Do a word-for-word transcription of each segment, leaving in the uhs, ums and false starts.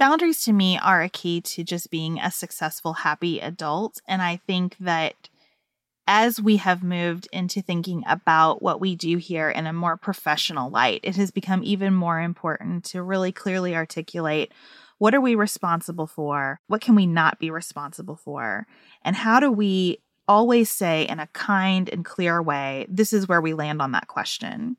boundaries to me are a key to just being a successful, happy adult. And I think that as we have moved into thinking about what we do here in a more professional light, it has become even more important to really clearly articulate what are we responsible for? What can we not be responsible for? And how do we always say in a kind and clear way, this is where we land on that question.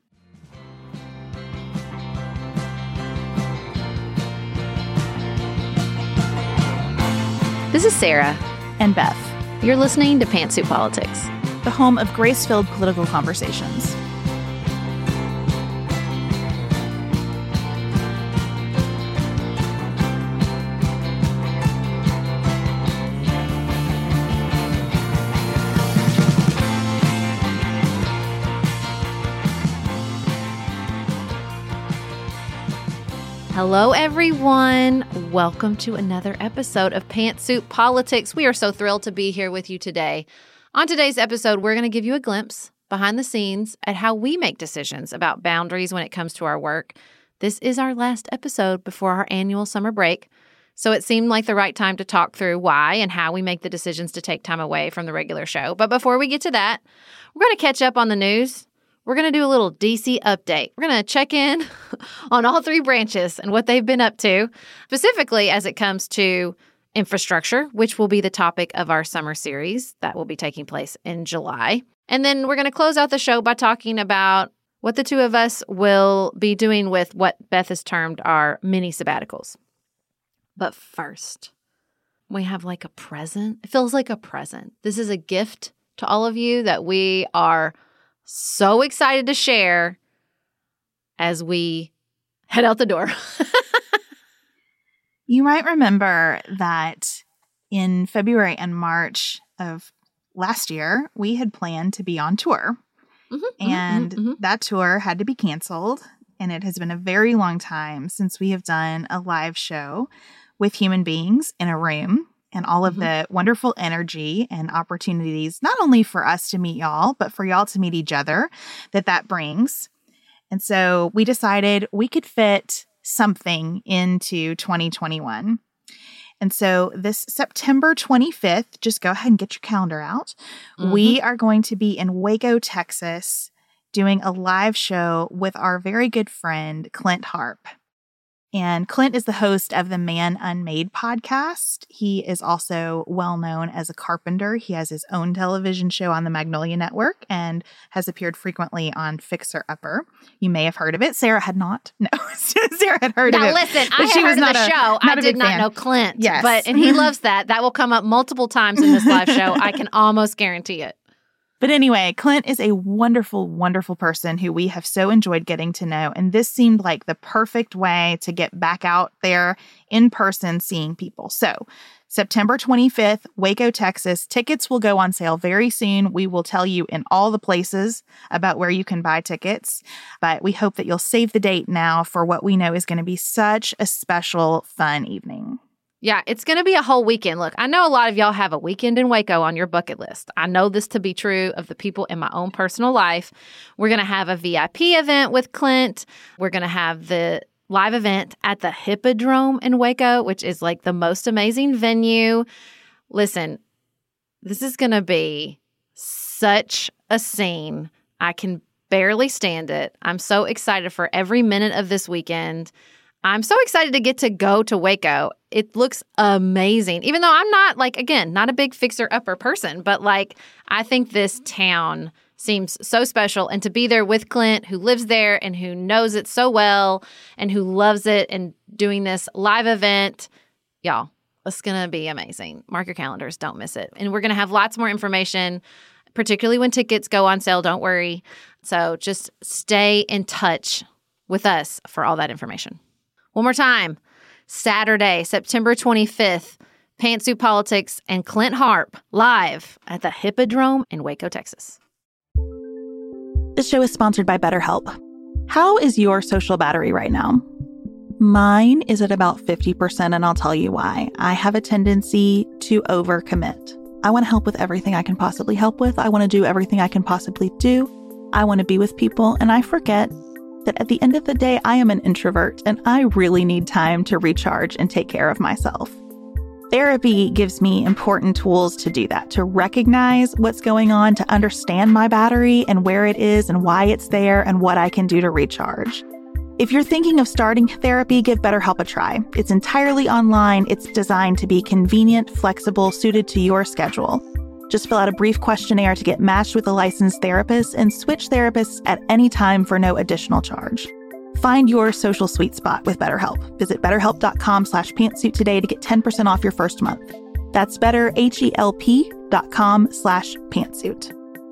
This is Sarah. And Beth. You're listening to Pantsuit Politics, the home of grace-filled political conversations. Hello, everyone. Welcome to another episode of Pantsuit Politics. We are so thrilled to be here with you today. On today's episode, we're going to give you a glimpse behind the scenes at how we make decisions about boundaries when it comes to our work. This is our last episode before our annual summer break, so it seemed like the right time to talk through why and how we make the decisions to take time away from the regular show. But before we get to that, we're going to catch up on the news. We're going to do a little D C update. We're going to check in on all three branches and what they've been up to, specifically as it comes to infrastructure, which will be the topic of our summer series that will be taking place in July. And then we're going to close out the show by talking about what the two of us will be doing with what Beth has termed our mini sabbaticals. But first, we have like a present. It feels like a present. This is a gift to all of you that we are so excited to share as we head out the door. You might remember that in February and March of last year, we had planned to be on tour. Mm-hmm, and mm-hmm, mm-hmm. that tour had to be canceled. And it has been a very long time since we have done a live show with human beings in a room. And all of mm-hmm. the wonderful energy and opportunities, not only for us to meet y'all, but for y'all to meet each other that that brings. And so we decided we could fit something into twenty twenty-one. And so this September twenty-fifth, just go ahead and get your calendar out. Mm-hmm. We are going to be in Waco, Texas, doing a live show with our very good friend, Clint Harp. And Clint is the host of the Man Unmade podcast. He is also well known as a carpenter. He has his own television show on the Magnolia Network and has appeared frequently on Fixer Upper. You may have heard of it. Sarah had not. No, Sarah had heard now, of it. Now listen, I had heard of the a, show. I did not fan. know Clint. Yes. But, and he loves that. That will come up multiple times in this live show. I can almost guarantee it. But anyway, Clint is a wonderful, wonderful person who we have so enjoyed getting to know. And this seemed like the perfect way to get back out there in person, seeing people. So September twenty-fifth, Waco, Texas. Tickets will go on sale very soon. We will tell you in all the places about where you can buy tickets. But we hope that you'll save the date now for what we know is going to be such a special, fun evening. Yeah, it's going to be a whole weekend. Look, I know a lot of y'all have a weekend in Waco on your bucket list. I know this to be true of the people in my own personal life. We're going to have a V I P event with Clint. We're going to have the live event at the Hippodrome in Waco, which is like the most amazing venue. Listen, this is going to be such a scene. I can barely stand it. I'm so excited for every minute of this weekend. I'm so excited to get to go to Waco. It looks amazing. Even though I'm not, like, again, not a big fixer-upper person, but, like, I think this town seems so special. And to be there with Clint, who lives there and who knows it so well and who loves it, and doing this live event, y'all, it's going to be amazing. Mark your calendars. Don't miss it. And we're going to have lots more information, particularly when tickets go on sale. Don't worry. So just stay in touch with us for all that information. One more time, Saturday, September twenty-fifth, Pantsuit Politics and Clint Harp live at the Hippodrome in Waco, Texas. This show is sponsored by BetterHelp. How is your social battery right now? Mine is at about fifty percent, and I'll tell you why. I have a tendency to overcommit. I want to help with everything I can possibly help with. I want to do everything I can possibly do. I want to be with people, and I forget that at the end of the day, I am an introvert and I really need time to recharge and take care of myself. Therapy gives me important tools to do that, to recognize what's going on, to understand my battery and where it is and why it's there and what I can do to recharge. If you're thinking of starting therapy, give BetterHelp a try. It's entirely online. It's designed to be convenient, flexible, suited to your schedule. Just fill out a brief questionnaire to get matched with a licensed therapist and switch therapists at any time for no additional charge. Find your social sweet spot with BetterHelp. Visit betterhelp.com slash pantsuit today to get ten percent off your first month. That's betterhelp.com slash pantsuit.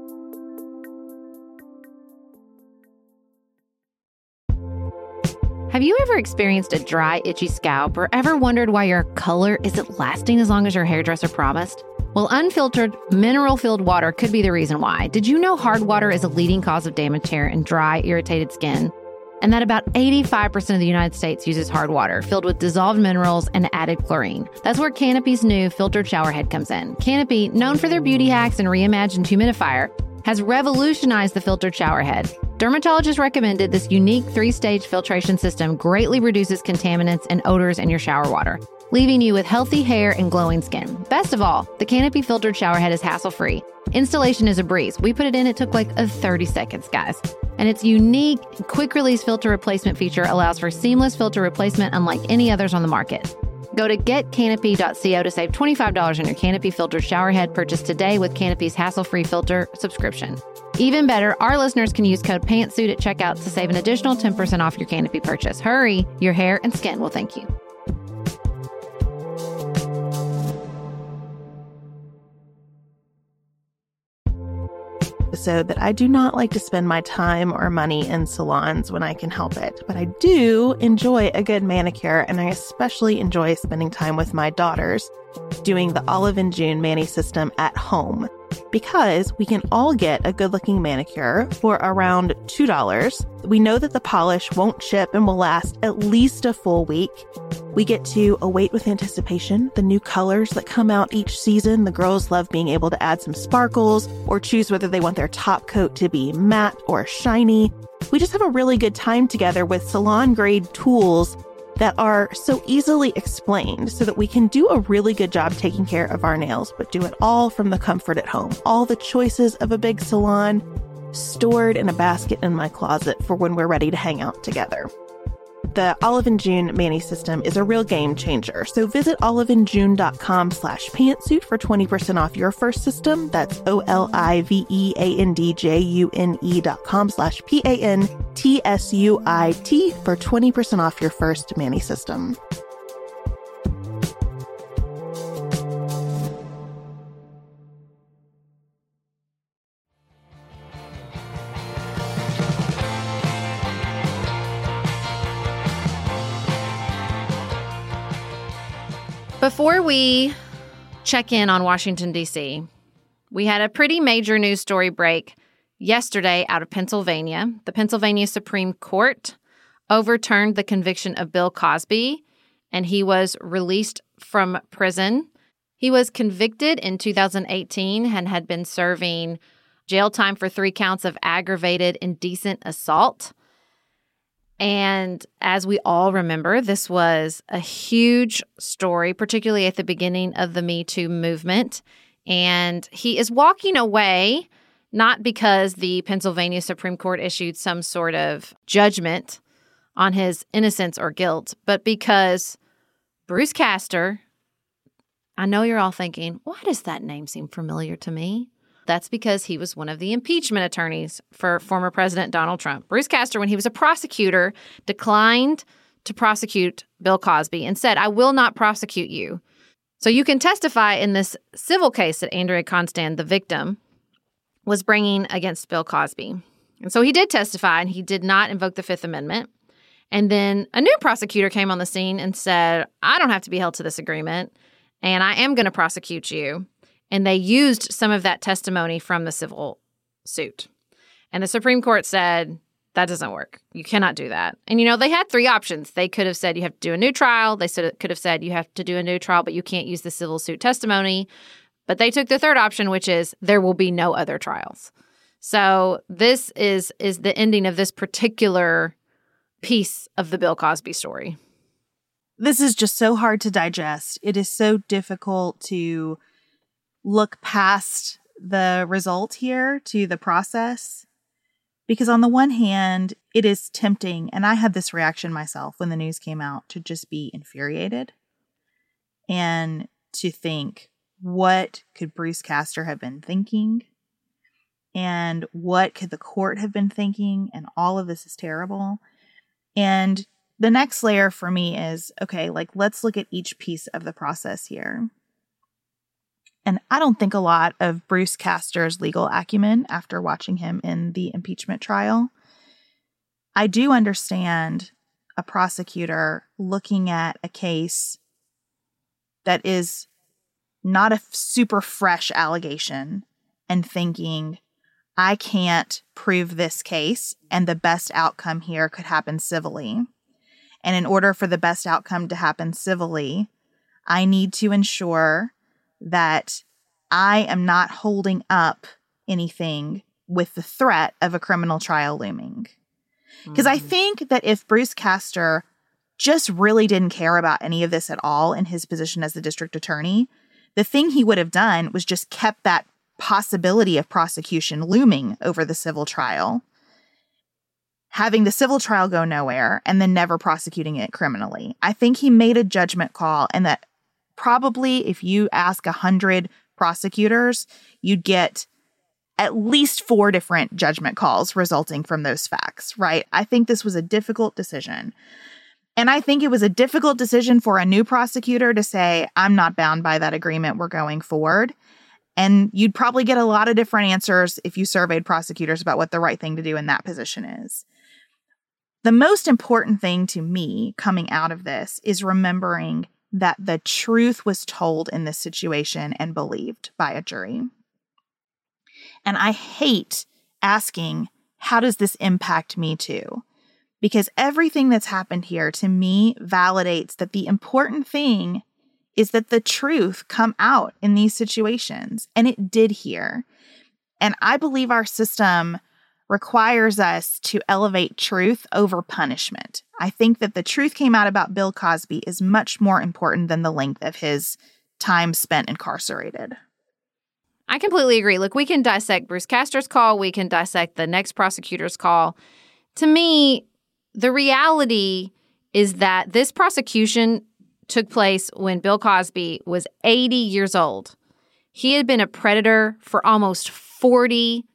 Have you ever experienced a dry, itchy scalp or ever wondered why your color isn't lasting as long as your hairdresser promised? Well, unfiltered, mineral-filled water could be the reason why. Did you know hard water is a leading cause of damaged hair and dry, irritated skin? And that about eighty-five percent of the United States uses hard water filled with dissolved minerals and added chlorine. That's where Canopy's new filtered showerhead comes in. Canopy, known for their beauty hacks and reimagined humidifier, has revolutionized the filtered showerhead. Dermatologists recommended this unique three-stage filtration system greatly reduces contaminants and odors in your shower water, leaving you with healthy hair and glowing skin. Best of all, the Canopy filtered showerhead is hassle-free. Installation is a breeze. We put it in, it took like a thirty seconds, guys. And its unique quick-release filter replacement feature allows for seamless filter replacement unlike any others on the market. Go to get canopy dot co to save twenty-five dollars on your Canopy filtered showerhead purchase today with Canopy's hassle-free filter subscription. Even better, our listeners can use code PANTSUIT at checkout to save an additional ten percent off your Canopy purchase. Hurry, your hair and skin will thank you. Episode that I do not like to spend my time or money in salons when I can help it, but I do enjoy a good manicure, and I especially enjoy spending time with my daughters doing the Olive and June Mani system at home, because we can all get a good-looking manicure for around two dollars. We know that the polish won't chip and will last at least a full week. We get to await with anticipation the new colors that come out each season. The girls love being able to add some sparkles or choose whether they want their top coat to be matte or shiny. We just have a really good time together with salon-grade tools that are so easily explained so that we can do a really good job taking care of our nails, but do it all from the comfort at home. All the choices of a big salon stored in a basket in my closet for when we're ready to hang out together. The Olive and June Mani system is a real game changer. So visit oliveandjune.com slash pantsuit for twenty percent off your first system. That's O-L-I-V-E-A-N-D-J-U-N-E dot com slash P-A-N-T-S-U-I-T for twenty percent off your first Mani system. Before we check in on Washington, D C, we had a pretty major news story break yesterday out of Pennsylvania. The Pennsylvania Supreme Court overturned the conviction of Bill Cosby, and he was released from prison. He was convicted in two thousand eighteen and had been serving jail time for three counts of aggravated indecent assault. And as we all remember, this was a huge story, particularly at the beginning of the Me Too movement. And he is walking away, not because the Pennsylvania Supreme Court issued some sort of judgment on his innocence or guilt, but because Bruce Castor, I know you're all thinking, why does that name seem familiar to me? That's because he was one of the impeachment attorneys for former President Donald Trump. Bruce Castor, when he was a prosecutor, declined to prosecute Bill Cosby and said, I will not prosecute you. So you can testify in this civil case that Andrea Constand, the victim, was bringing against Bill Cosby. And so he did testify, and he did not invoke the Fifth Amendment. And then a new prosecutor came on the scene and said, I don't have to be held to this agreement, and I am going to prosecute you. And they used some of that testimony from the civil suit. And the Supreme Court said, that doesn't work. You cannot do that. And, you know, they had three options. They could have said you have to do a new trial. They could have said you have to do a new trial, but you can't use the civil suit testimony. But they took the third option, which is there will be no other trials. So this is is the ending of this particular piece of the Bill Cosby story. This is just so hard to digest. It is so difficult to look past the result here to the process. Because on the one hand, it is tempting, and I had this reaction myself when the news came out, to just be infuriated and to think, what could Bruce Castor have been thinking? And what could the court have been thinking? And all of this is terrible. And the next layer for me is, okay, like, let's look at each piece of the process here. And I don't think a lot of Bruce Castor's legal acumen after watching him in the impeachment trial. I do understand a prosecutor looking at a case that is not a super fresh allegation and thinking, I can't prove this case, and the best outcome here could happen civilly. And in order for the best outcome to happen civilly, I need to ensure that I am not holding up anything with the threat of a criminal trial looming. Because mm-hmm. I think that if Bruce Castor just really didn't care about any of this at all in his position as the district attorney, the thing he would have done was just kept that possibility of prosecution looming over the civil trial, having the civil trial go nowhere and then never prosecuting it criminally. I think he made a judgment call, and that probably if you ask a hundred prosecutors, you'd get at least four different judgment calls resulting from those facts, right? I think this was a difficult decision. And I think it was a difficult decision for a new prosecutor to say, I'm not bound by that agreement, we're going forward. And you'd probably get a lot of different answers if you surveyed prosecutors about what the right thing to do in that position is. The most important thing to me coming out of this is remembering that the truth was told in this situation and believed by a jury. And I hate asking, how does this impact me too? Because everything that's happened here to me validates that the important thing is that the truth come out in these situations. And it did here. And I believe our system requires us to elevate truth over punishment. I think that the truth came out about Bill Cosby is much more important than the length of his time spent incarcerated. I completely agree. Look, we can dissect Bruce Castor's call. We can dissect the next prosecutor's call. To me, the reality is that this prosecution took place when Bill Cosby was eighty years old. He had been a predator for almost forty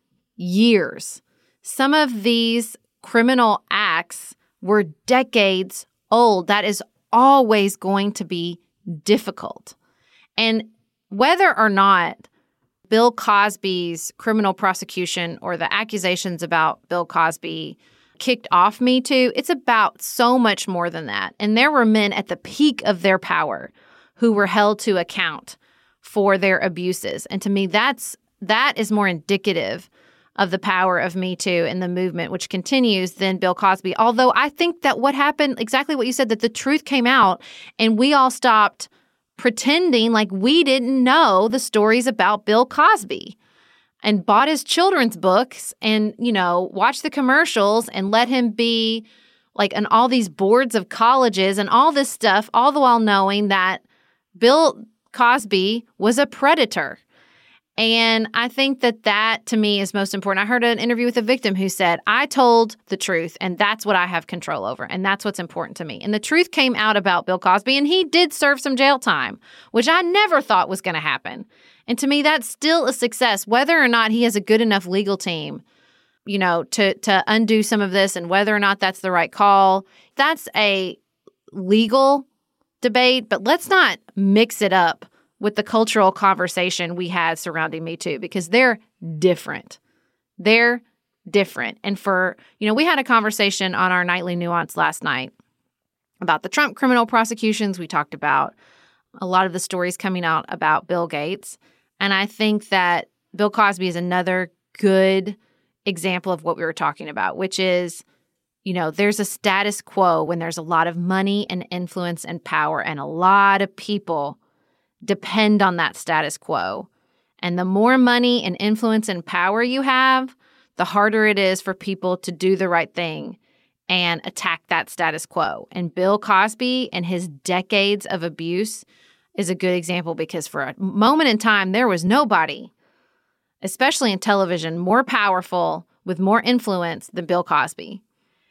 years. Some of these criminal acts were decades old. That is always going to be difficult. And whether or not Bill Cosby's criminal prosecution or the accusations about Bill Cosby kicked off Me Too, it's about so much more than that. And there were men at the peak of their power who were held to account for their abuses. And to me, that's that is more indicative of the power of Me Too and the movement, which continues, than Bill Cosby. Although I think that what happened, exactly what you said, that the truth came out and we all stopped pretending like we didn't know the stories about Bill Cosby and bought his children's books and, you know, watched the commercials and let him be like on all these boards of colleges and all this stuff, all the while knowing that Bill Cosby was a predator. And I think that that, to me, is most important. I heard an interview with a victim who said, I told the truth, and that's what I have control over, and that's what's important to me. And the truth came out about Bill Cosby, and he did serve some jail time, which I never thought was going to happen. And to me, that's still a success, whether or not he has a good enough legal team, you know, to, to undo some of this, and whether or not that's the right call. That's a legal debate, but let's not mix it up with the cultural conversation we had surrounding Me Too, because they're different. They're different. And for, you know, we had a conversation on our Nightly Nuance last night about the Trump criminal prosecutions. We talked about a lot of the stories coming out about Bill Gates. And I think that Bill Cosby is another good example of what we were talking about, which is, you know, there's a status quo when there's a lot of money and influence and power, and a lot of people depend on that status quo. And the more money and influence and power you have, the harder it is for people to do the right thing and attack that status quo. And Bill Cosby and his decades of abuse is a good example, because for a moment in time, there was nobody, especially in television, more powerful with more influence than Bill Cosby.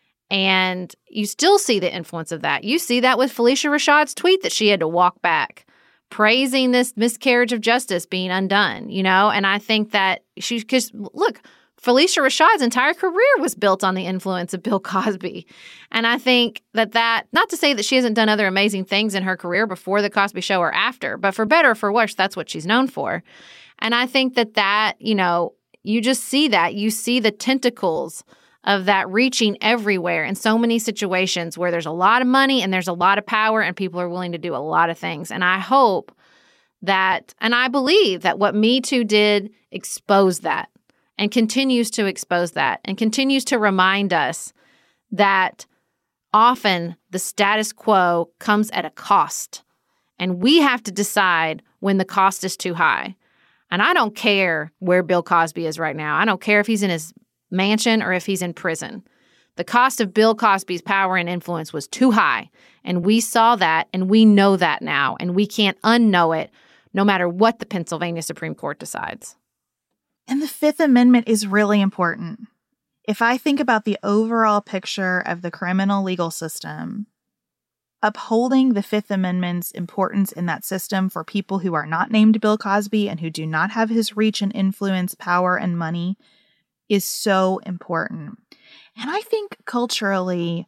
And you still see the influence of that. You see that with Phylicia Rashad's tweet that she had to walk back, praising this miscarriage of justice being undone, you know? And I think that she, because look, Phylicia Rashad's entire career was built on the influence of Bill Cosby. And I think that that, not to say that she hasn't done other amazing things in her career before The Cosby Show or after, but for better or for worse, that's what she's known for. And I think that that, you know, you just see that. You see the tentacles of that reaching everywhere in so many situations where there's a lot of money and there's a lot of power and people are willing to do a lot of things. And I hope that, and I believe that what Me Too did exposed that and continues to expose that and continues to remind us that often the status quo comes at a cost. And we have to decide when the cost is too high. And I don't care where Bill Cosby is right now. I don't care if he's in his mansion or if he's in prison. The cost of Bill Cosby's power and influence was too high. And we saw that, and we know that now. And we can't unknow it, no matter what the Pennsylvania Supreme Court decides. And the Fifth Amendment is really important. If I think about the overall picture of the criminal legal system, upholding the Fifth Amendment's importance in that system for people who are not named Bill Cosby and who do not have his reach and influence, power, and money is so important. And I think culturally,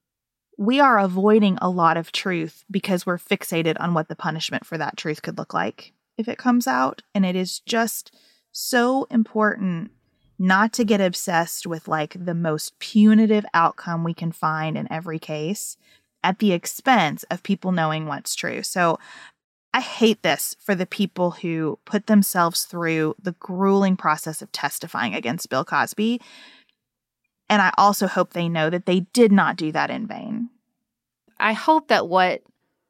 we are avoiding a lot of truth because we're fixated on what the punishment for that truth could look like if it comes out. And it is just so important not to get obsessed with like the most punitive outcome we can find in every case at the expense of people knowing what's true. So I hate this for the people who put themselves through the grueling process of testifying against Bill Cosby. And I also hope they know that they did not do that in vain. I hope that what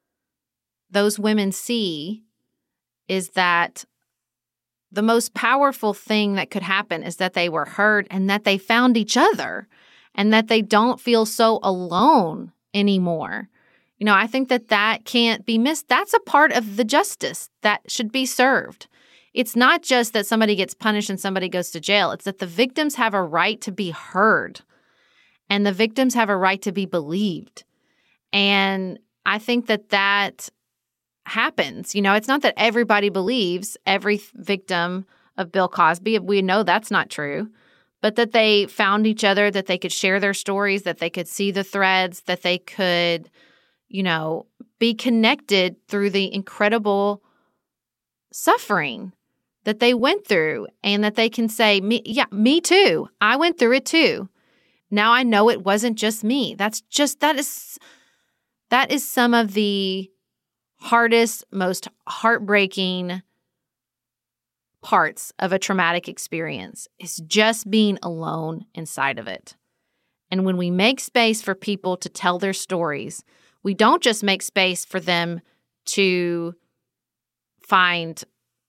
those women see is that the most powerful thing that could happen is that they were heard and that they found each other and that they don't feel so alone anymore. You know, I think that that can't be missed. That's a part of the justice that should be served. It's not just that somebody gets punished and somebody goes to jail. It's that the victims have a right to be heard and the victims have a right to be believed. And I think that that happens. You know, it's not that everybody believes every victim of Bill Cosby. We know that's not true. But that they found each other, that they could share their stories, that they could see the threads, that they could, you know, be connected through the incredible suffering that they went through, and that they can say, me, yeah, me too. I went through it too. Now I know it wasn't just me. That's just, that is, that is some of the hardest, most heartbreaking parts of a traumatic experience, is just being alone inside of it. And when we make space for people to tell their stories, we don't just make space for them to find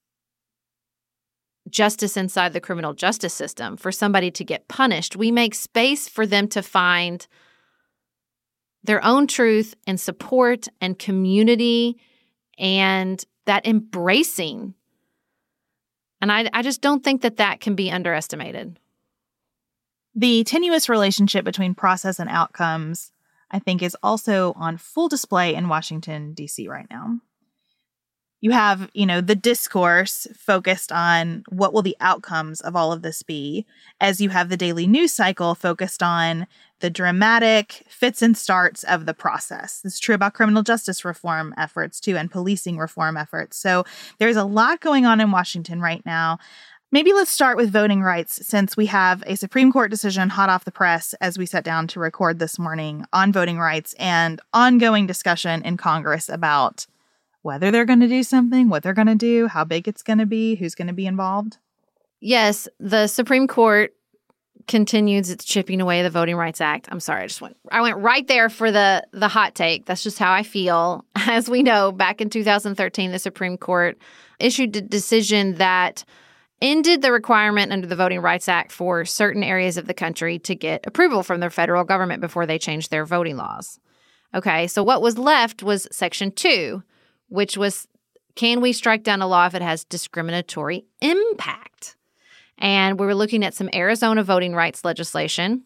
justice inside the criminal justice system, for somebody to get punished. We make space for them to find their own truth and support and community and that embracing. And I, I just don't think that that can be underestimated. The tenuous relationship between process and outcomes, I think, is also on full display in Washington, D C right now. You have, you know, the discourse focused on what will the outcomes of all of this be, as you have the daily news cycle focused on the dramatic fits and starts of the process. This is true about criminal justice reform efforts, too, and policing reform efforts. So there's a lot going on in Washington right now. Maybe let's start with voting rights, since we have a Supreme Court decision hot off the press as we sat down to record this morning on voting rights and ongoing discussion in Congress about whether they're going to do something, what they're going to do, how big it's going to be, who's going to be involved. Yes, the Supreme Court continues its chipping away the Voting Rights Act. I'm sorry, I just went I went right there for the the hot take. That's just how I feel. As we know, back in two thousand thirteen, the Supreme Court issued a decision that ended the requirement under the Voting Rights Act for certain areas of the country to get approval from the federal government before they changed their voting laws. Okay, so what was left was Section two, which was, can we strike down a law if it has discriminatory impact? And we were looking at some Arizona voting rights legislation,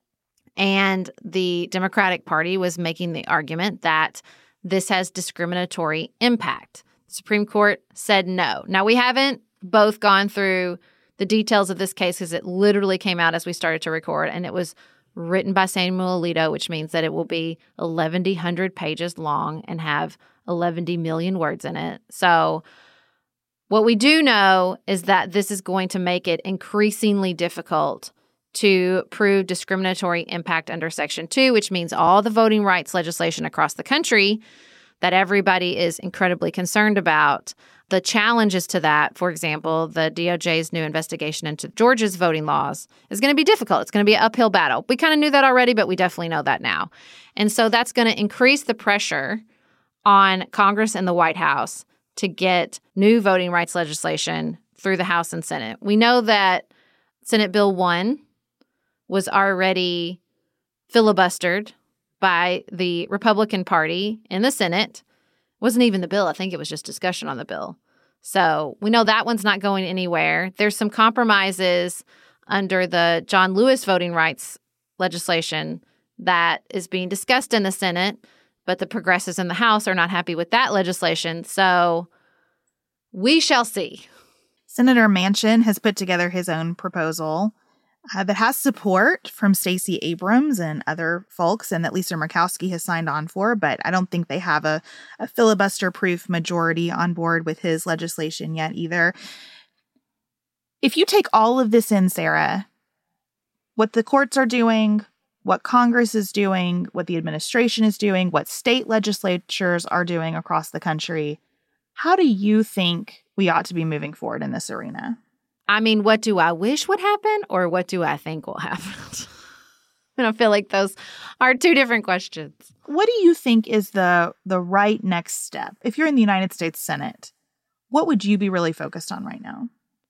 and the Democratic Party was making the argument that this has discriminatory impact. The Supreme Court said no. Now, we haven't both gone through the details of this case because it literally came out as we started to record, and it was written by Samuel Alito, which means that it will be eleven hundred pages long and have eleven million words in it. So what we do know is that this is going to make it increasingly difficult to prove discriminatory impact under Section two, which means all the voting rights legislation across the country that everybody is incredibly concerned about. The challenges to that, for example, the D O J's new investigation into Georgia's voting laws, is going to be difficult. It's going to be an uphill battle. We kind of knew that already, but we definitely know that now. And so that's going to increase the pressure on Congress and the White House to get new voting rights legislation through the House and Senate. We know that Senate Bill one was already filibustered by the Republican Party in the Senate. Wasn't even the bill. I think it was just discussion on the bill. So we know that one's not going anywhere. There's some compromises under the John Lewis voting rights legislation that is being discussed in the Senate, but the progressives in the House are not happy with that legislation. So we shall see. Senator Manchin has put together his own proposal Uh, that has support from Stacey Abrams and other folks, and that Lisa Murkowski has signed on for, but I don't think they have a, a filibuster-proof majority on board with his legislation yet either. If you take all of this in, Sarah, what the courts are doing, what Congress is doing, what the administration is doing, what state legislatures are doing across the country, how do you think we ought to be moving forward in this arena? I mean, what do I wish would happen, or what do I think will happen? And I feel like those are two different questions. What do you think is the the right next step? If you're in the United States Senate, what would you be really focused on right now?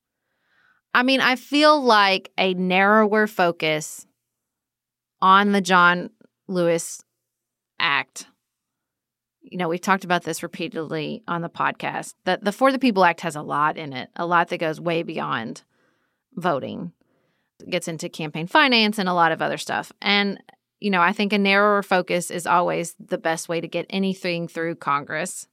I mean, I feel like a narrower focus on the John Lewis Act. You know, we've talked about this repeatedly on the podcast, that the For the People Act has a lot in it, a lot that goes way beyond voting. It gets into campaign finance and a lot of other stuff. And, you know, I think a narrower focus is always the best way to get anything through Congress.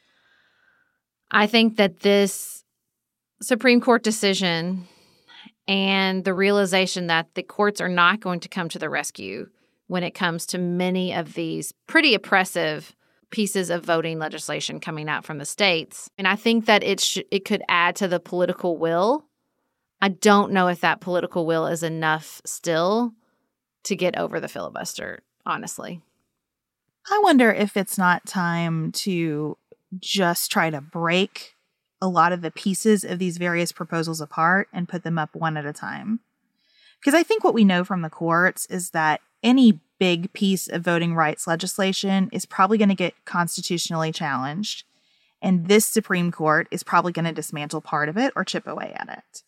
I think that this Supreme Court decision and the realization that the courts are not going to come to the rescue when it comes to many of these pretty oppressive pieces of voting legislation coming out from the states. And I think that it sh- it could add to the political will. I don't know if that political will is enough still to get over the filibuster, honestly. I wonder if it's not time to just try to break a lot of the pieces of these various proposals apart and put them up one at a time. Because I think what we know from the courts is that any big piece of voting rights legislation is probably going to get constitutionally challenged, and this Supreme Court is probably going to dismantle part of it or chip away at it.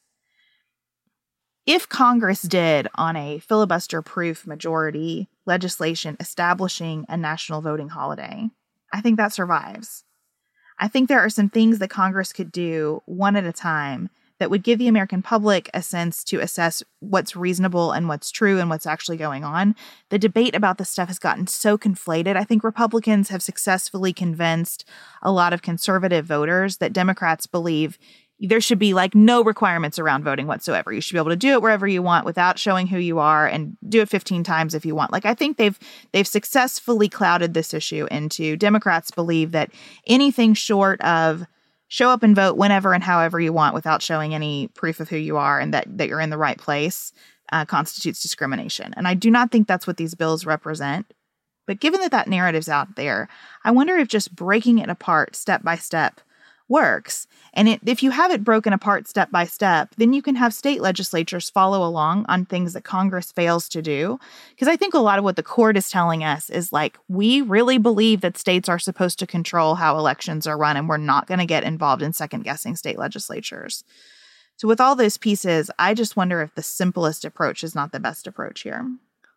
If Congress did, on a filibuster-proof majority, legislation establishing a national voting holiday, I think that survives. I think there are some things that Congress could do one at a time that would give the American public a sense to assess what's reasonable and what's true and what's actually going on. The debate about this stuff has gotten so conflated. I think Republicans have successfully convinced a lot of conservative voters that Democrats believe there should be like no requirements around voting whatsoever. You should be able to do it wherever you want without showing who you are, and do it fifteen times if you want. Like, I think they've they've successfully clouded this issue into Democrats believe that anything short of show up and vote whenever and however you want without showing any proof of who you are and that, that you're in the right place uh, constitutes discrimination. And I do not think that's what these bills represent. But given that that narrative's out there, I wonder if just breaking it apart step by step works. And it, if you have it broken apart step by step, then you can have state legislatures follow along on things that Congress fails to do. Because I think a lot of what the court is telling us is like, we really believe that states are supposed to control how elections are run, and we're not going to get involved in second guessing state legislatures. So with all those pieces, I just wonder if the simplest approach is not the best approach here.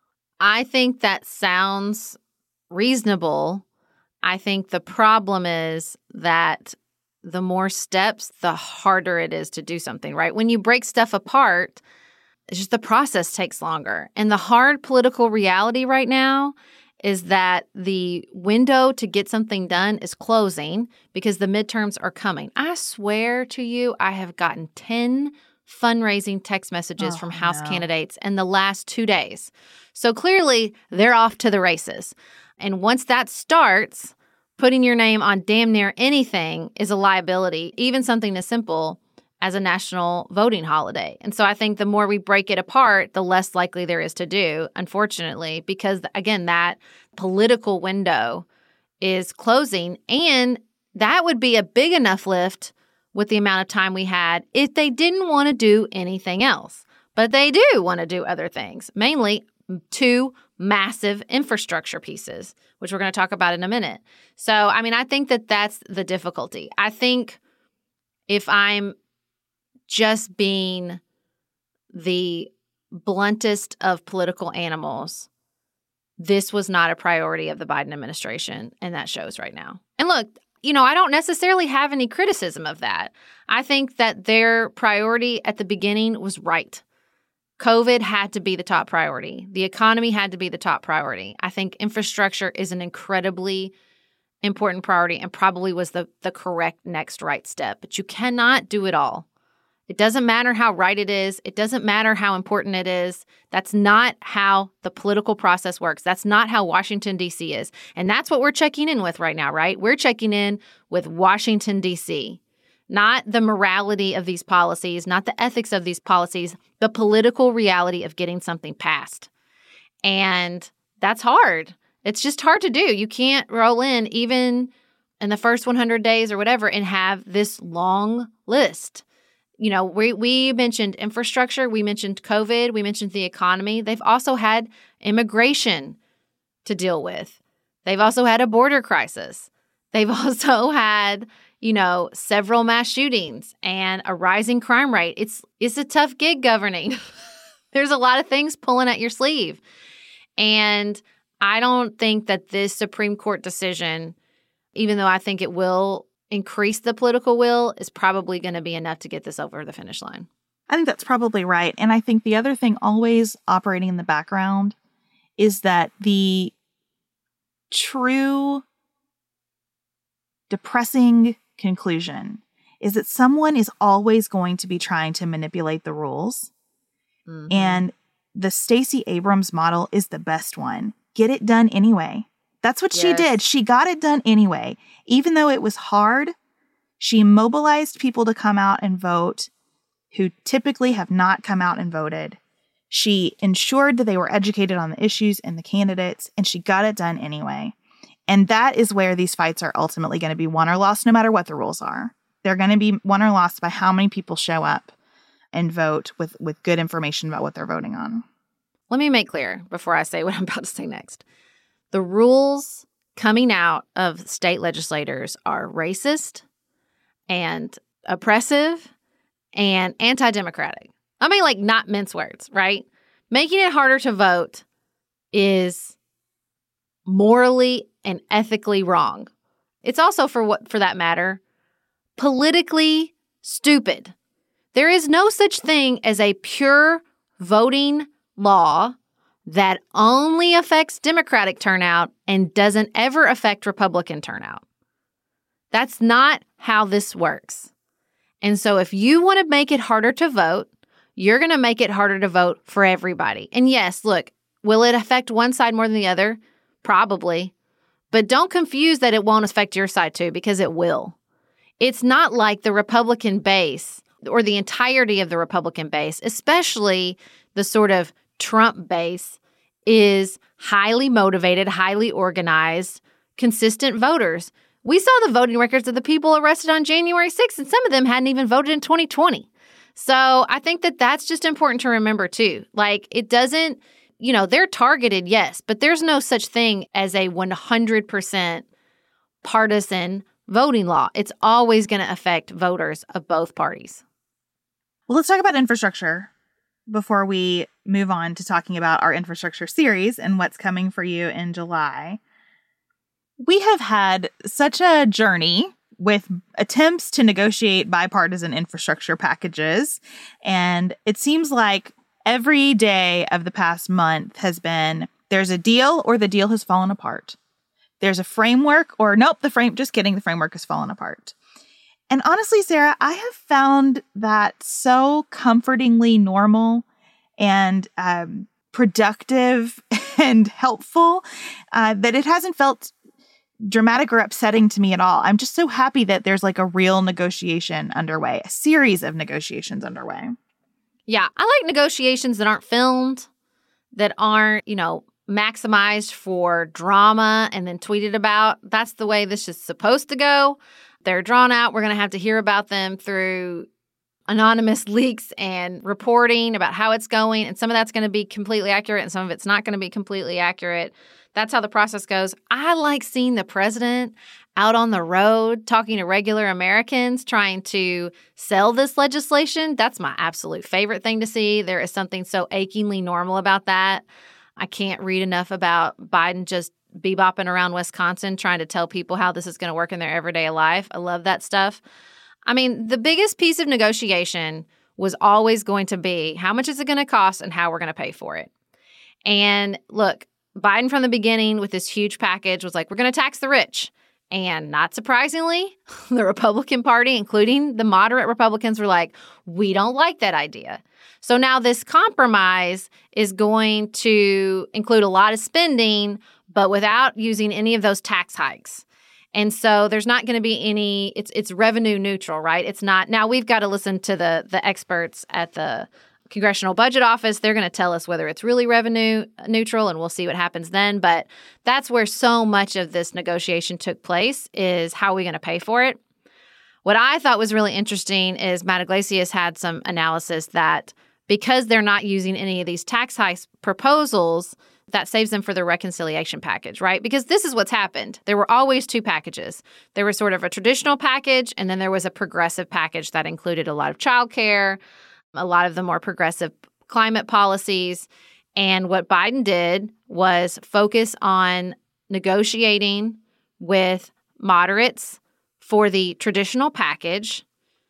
I think that sounds reasonable. I think the problem is that the more steps, the harder it is to do something, right? When you break stuff apart, it's just the process takes longer. And the hard political reality right now is that the window to get something done is closing because the midterms are coming. I swear to you, I have gotten ten fundraising text messages oh, from House no. candidates in the last two days. So clearly, they're off to the races. And once that starts, putting your name on damn near anything is a liability, even something as simple as a national voting holiday. And so I think the more we break it apart, the less likely there is to do, unfortunately, because, again, that political window is closing. And that would be a big enough lift with the amount of time we had if they didn't want to do anything else. But they do want to do other things, mainly two massive infrastructure pieces, which we're going to talk about in a minute. So, I mean, I think that that's the difficulty. I think if I'm just being the bluntest of political animals, this was not a priority of the Biden administration, and that shows right now. And look, you know, I don't necessarily have any criticism of that. I think that their priority at the beginning was right. COVID had to be the top priority. The economy had to be the top priority. I think infrastructure is an incredibly important priority and probably was the, the correct next right step. But you cannot do it all. It doesn't matter how right it is. It doesn't matter how important it is. That's not how the political process works. That's not how Washington, D C is. And that's what we're checking in with right now, right? We're checking in with Washington, D C, not the morality of these policies, not the ethics of these policies, the political reality of getting something passed. And that's hard. It's just hard to do. You can't roll in even in the first one hundred days or whatever and have this long list. You know, we, we mentioned infrastructure, we mentioned COVID, we mentioned the economy. They've also had immigration to deal with. They've also had a border crisis. They've also had, you know, several mass shootings and a rising crime rate. It's it's a tough gig governing. There's a lot of things pulling at your sleeve. And I don't think that this Supreme Court decision, even though I think it will increase the political will, is probably going to be enough to get this over the finish line. I think that's probably right. And I think the other thing always operating in the background is that the true depressing conclusion is that someone is always going to be trying to manipulate the rules. Mm-hmm. And the Stacey Abrams model is the best one. Get it done anyway. That's what yes. she did. She got it done anyway. Even though it was hard, she mobilized people to come out and vote who typically have not come out and voted. She ensured that they were educated on the issues and the candidates, and she got it done anyway. And that is where these fights are ultimately going to be won or lost, no matter what the rules are. They're going to be won or lost by how many people show up and vote with, with good information about what they're voting on. Let me make clear before I say what I'm about to say next. The rules coming out of state legislators are racist and oppressive and anti-democratic. I mean, like, not mince words, right? Making it harder to vote is morally and ethically wrong. It's also, for what for that matter, politically stupid. There is no such thing as a pure voting law that only affects Democratic turnout and doesn't ever affect Republican turnout. That's not how this works. And so if you want to make it harder to vote, you're going to make it harder to vote for everybody. And yes, look, will it affect one side more than the other? Probably. But don't confuse that it won't affect your side too, because it will. It's not like the Republican base or the entirety of the Republican base, especially the sort of Trump base, is highly motivated, highly organized, consistent voters. We saw the voting records of the people arrested on January sixth, and some of them hadn't even voted in twenty twenty. So I think that that's just important to remember, too. Like, it doesn't, you know, they're targeted, yes, but there's no such thing as a one hundred percent partisan voting law. It's always going to affect voters of both parties. Well, let's talk about infrastructure before we move on to talking about our infrastructure series and what's coming for you in July. We have had such a journey with attempts to negotiate bipartisan infrastructure packages, and it seems like every day of the past month has been there's a deal or the deal has fallen apart. There's a framework or nope, the frame, just kidding, the framework has fallen apart. And honestly, Sarah, I have found that so comfortingly normal and um, productive and helpful uh, that it hasn't felt dramatic or upsetting to me at all. I'm just so happy that there's like a real negotiation underway, a series of negotiations underway. Yeah, I like negotiations that aren't filmed, that aren't, you know, maximized for drama and then tweeted about. That's the way this is supposed to go. They're drawn out. We're going to have to hear about them through anonymous leaks and reporting about how it's going. And some of that's going to be completely accurate and some of it's not going to be completely accurate. That's how the process goes. I like seeing the president out on the road talking to regular Americans, trying to sell this legislation. That's my absolute favorite thing to see. There is something so achingly normal about that. I can't read enough about Biden just bebopping around Wisconsin trying to tell people how this is going to work in their everyday life. I love that stuff. I mean, the biggest piece of negotiation was always going to be how much is it going to cost and how we're going to pay for it. And look, Biden from the beginning with this huge package was like, we're going to tax the rich. And not surprisingly, the Republican Party, including the moderate Republicans, were like, we don't like that idea. So now this compromise is going to include a lot of spending, but without using any of those tax hikes. And so there's not going to be any, it's it's revenue neutral, right? It's not, now we've got to listen to the the experts at the Congressional Budget Office. They're going to tell us whether it's really revenue neutral, and we'll see what happens then. But that's where so much of this negotiation took place, is how are we going to pay for it? What I thought was really interesting is Matt Iglesias had some analysis that because they're not using any of these tax hike proposals, that saves them for the reconciliation package, right? Because this is what's happened. There were always two packages. There was sort of a traditional package, and then there was a progressive package that included a lot of childcare, a lot of the more progressive climate policies. And what Biden did was focus on negotiating with moderates for the traditional package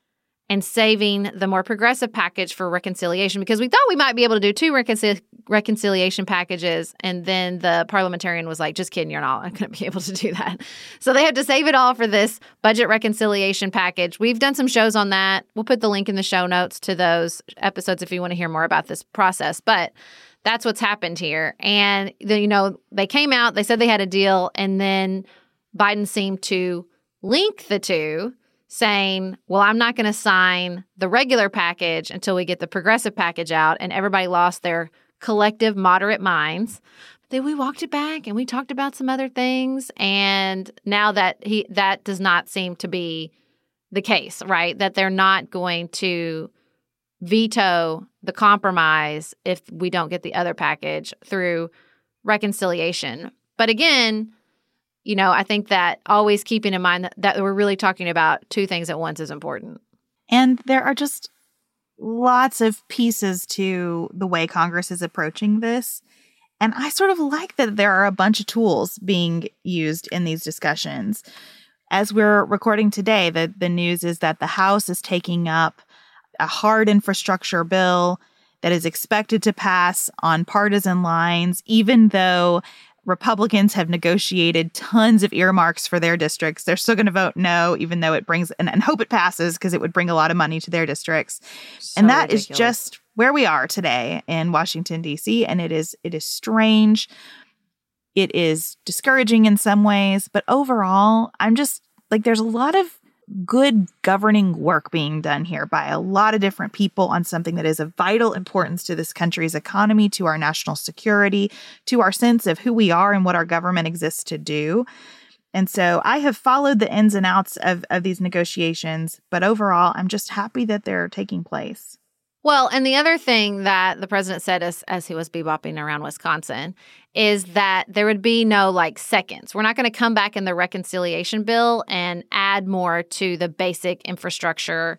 and saving the more progressive package for reconciliation, because we thought we might be able to do two reconcil- reconciliation packages. And then the parliamentarian was like, just kidding, you're not going to be able to do that. So they had to save it all for this budget reconciliation package. We've done some shows on that. We'll put the link in the show notes to those episodes if you want to hear more about this process. But that's what's happened here. And, the, you know, they came out, they said they had a deal, and then Biden seemed to link the two, saying, well, I'm not going to sign the regular package until we get the progressive package out. And everybody lost their collective moderate minds. Then we walked it back and we talked about some other things. And now that he that does not seem to be the case, right? That they're not going to veto the compromise if we don't get the other package through reconciliation. But again, you know, I think that always keeping in mind that, that we're really talking about two things at once is important. And there are just lots of pieces to the way Congress is approaching this. And I sort of like that there are a bunch of tools being used in these discussions. As we're recording today, the, the news is that the House is taking up a hard infrastructure bill that is expected to pass on partisan lines, even though Republicans have negotiated tons of earmarks for their districts. They're still going to vote no, even though it brings, and, and hope it passes because it would bring a lot of money to their districts. So and that ridiculous. Is just where we are today in Washington, D C. And it is, it is strange. It is discouraging in some ways. But overall, I'm just like, there's a lot of good governing work being done here by a lot of different people on something that is of vital importance to this country's economy, to our national security, to our sense of who we are and what our government exists to do. And so I have followed the ins and outs of, of these negotiations, but overall, I'm just happy that they're taking place. Well, and the other thing that the president said as, as he was bebopping around Wisconsin is that there would be no, like, seconds. We're not going to come back in the reconciliation bill and add more to the basic infrastructure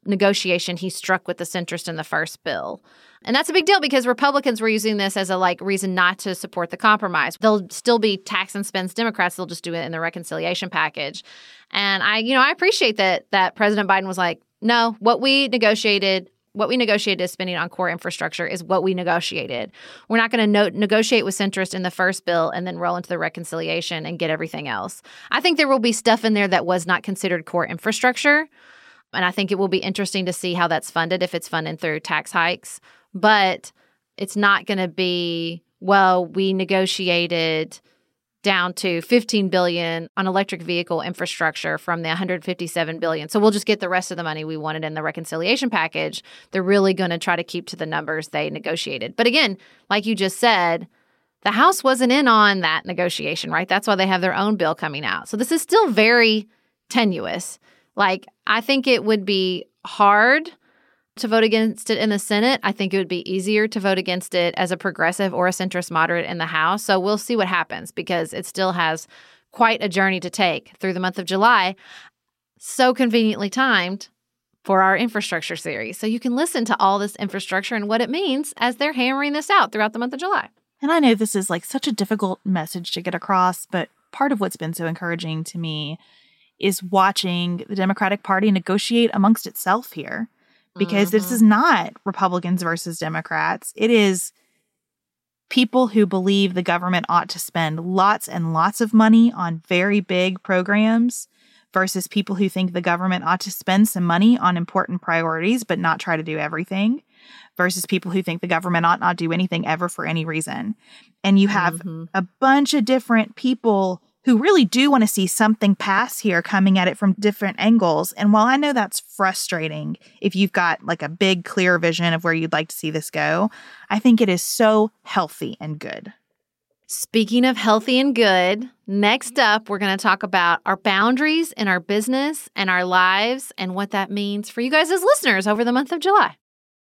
negotiation he struck with the centrist in the first bill. And that's a big deal because Republicans were using this as a like reason not to support the compromise. They'll still be tax and spends Democrats. They'll just do it in the reconciliation package. And I, you know, I appreciate that that President Biden was like, no, what we negotiated, what we negotiated is spending on core infrastructure is what we negotiated. We're not going to no- negotiate with centrist in the first bill and then roll into the reconciliation and get everything else. I think there will be stuff in there that was not considered core infrastructure. And I think it will be interesting to see how that's funded, if it's funded through tax hikes. But it's not going to be, well, we negotiated down to fifteen billion dollars on electric vehicle infrastructure from the one hundred fifty-seven billion dollars. So we'll just get the rest of the money we wanted in the reconciliation package. They're really going to try to keep to the numbers they negotiated. But again, like you just said, the House wasn't in on that negotiation, right? That's why they have their own bill coming out. So this is still very tenuous. Like, I think it would be hard to vote against it in the Senate. I think it would be easier to vote against it as a progressive or a centrist moderate in the House. So we'll see what happens because it still has quite a journey to take through the month of July. So conveniently timed for our infrastructure series. So you can listen to all this infrastructure and what it means as they're hammering this out throughout the month of July. And I know this is like such a difficult message to get across, but part of what's been so encouraging to me is watching the Democratic Party negotiate amongst itself here. Because mm-hmm. this is not Republicans versus Democrats. It is people who believe the government ought to spend lots and lots of money on very big programs versus people who think the government ought to spend some money on important priorities but not try to do everything, versus people who think the government ought not do anything ever for any reason. And you have mm-hmm. a bunch of different people who really do want to see something pass here, coming at it from different angles. And while I know that's frustrating if you've got like a big, clear vision of where you'd like to see this go, I think it is so healthy and good. Speaking of healthy and good, next up, we're going to talk about our boundaries in our business and our lives and what that means for you guys as listeners over the month of July.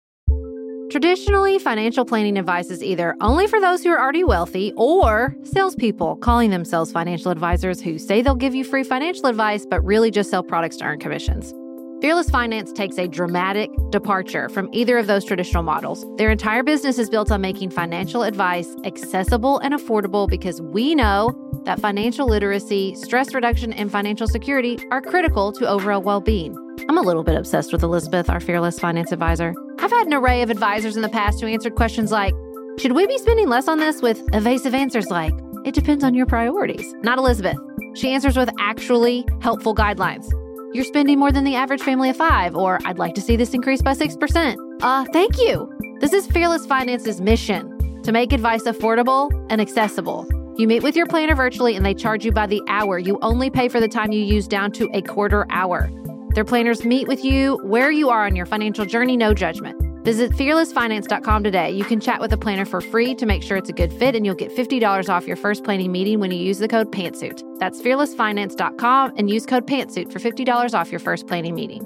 Traditionally, financial planning advice is either only for those who are already wealthy or salespeople calling themselves financial advisors who say they'll give you free financial advice but really just sell products to earn commissions. Fearless Finance takes a dramatic departure from either of those traditional models. Their entire business is built on making financial advice accessible and affordable because we know that financial literacy, stress reduction, and financial security are critical to overall well-being. I'm a little bit obsessed with Elizabeth, our Fearless Finance advisor. I've had an array of advisors in the past who answered questions like, should we be spending less on this, with evasive answers like, it depends on your priorities. Not Elizabeth. She answers with actually helpful guidelines. You're spending more than the average family of five, or I'd like to see this increase by six percent. Uh, thank you. This is Fearless Finance's mission, to make advice affordable and accessible. You meet with your planner virtually and they charge you by the hour. You only pay for the time you use down to a quarter hour. Their planners meet with you where you are on your financial journey, no judgment. Visit fearless finance dot com today. You can chat with a planner for free to make sure it's a good fit, and you'll get fifty dollars off your first planning meeting when you use the code PANTSUIT. That's fearless finance dot com and use code PANTSUIT for fifty dollars off your first planning meeting.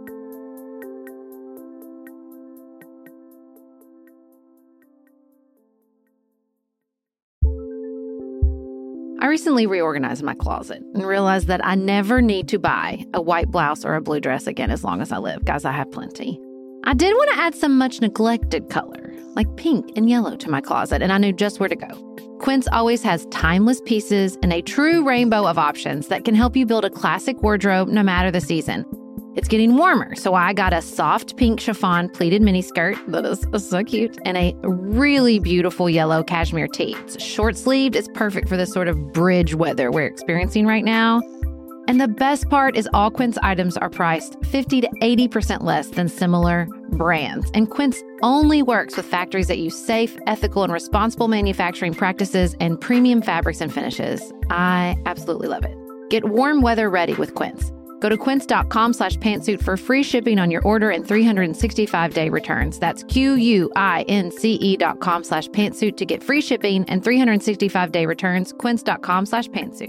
I recently reorganized my closet and realized that I never need to buy a white blouse or a blue dress again as long as I live. Guys, I have plenty. I did want to add some much neglected color, like pink and yellow, to my closet, and I knew just where to go. Quince always has timeless pieces and a true rainbow of options that can help you build a classic wardrobe no matter the season. It's getting warmer, so I got a soft pink chiffon pleated miniskirt that is so cute, and a really beautiful yellow cashmere tee. It's short-sleeved. It's perfect for this sort of bridge weather we're experiencing right now. And the best part is all Quince items are priced fifty to eighty percent less than similar brands. And Quince only works with factories that use safe, ethical, and responsible manufacturing practices and premium fabrics and finishes. I absolutely love it. Get warm weather ready with Quince. Go to quince.com slash pantsuit for free shipping on your order and three hundred sixty-five day returns. That's Q-U-I-N-C-E dot com slash pantsuit to get free shipping and three hundred sixty-five day returns. Quince.com slash pantsuit.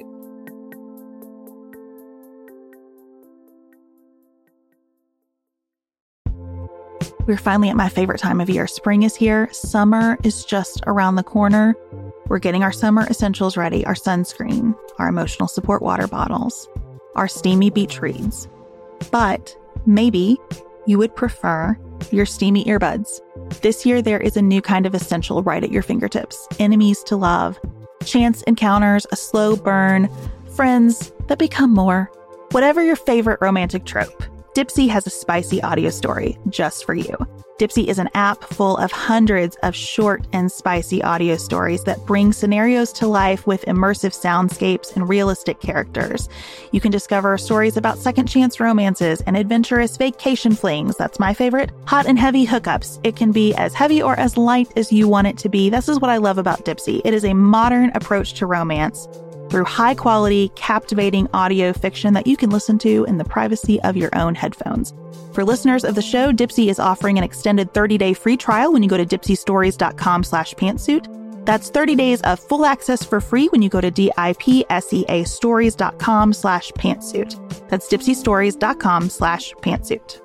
We're finally at my favorite time of year. Spring is here. Summer is just around the corner. We're getting our summer essentials ready. Our sunscreen, our emotional support water bottles, our steamy beach reads. But maybe you would prefer your steamy earbuds. This year, there is a new kind of essential right at your fingertips. Enemies to love, chance encounters, a slow burn, friends that become more. Whatever your favorite romantic trope, Dipsea has a spicy audio story just for you. Dipsea is an app full of hundreds of short and spicy audio stories that bring scenarios to life with immersive soundscapes and realistic characters. You can discover stories about second chance romances and adventurous vacation flings. That's my favorite. Hot and heavy hookups. It can be as heavy or as light as you want it to be. This is what I love about Dipsea. It is a modern approach to romance through high-quality, captivating audio fiction that you can listen to in the privacy of your own headphones. For listeners of the show, Dipsea is offering an extended thirty-day free trial when you go to dipseastories.com slash pantsuit. That's thirty days of full access for free when you go to D-I-P-S-E-A stories.com slash pantsuit. That's dipseastories.com slash pantsuit.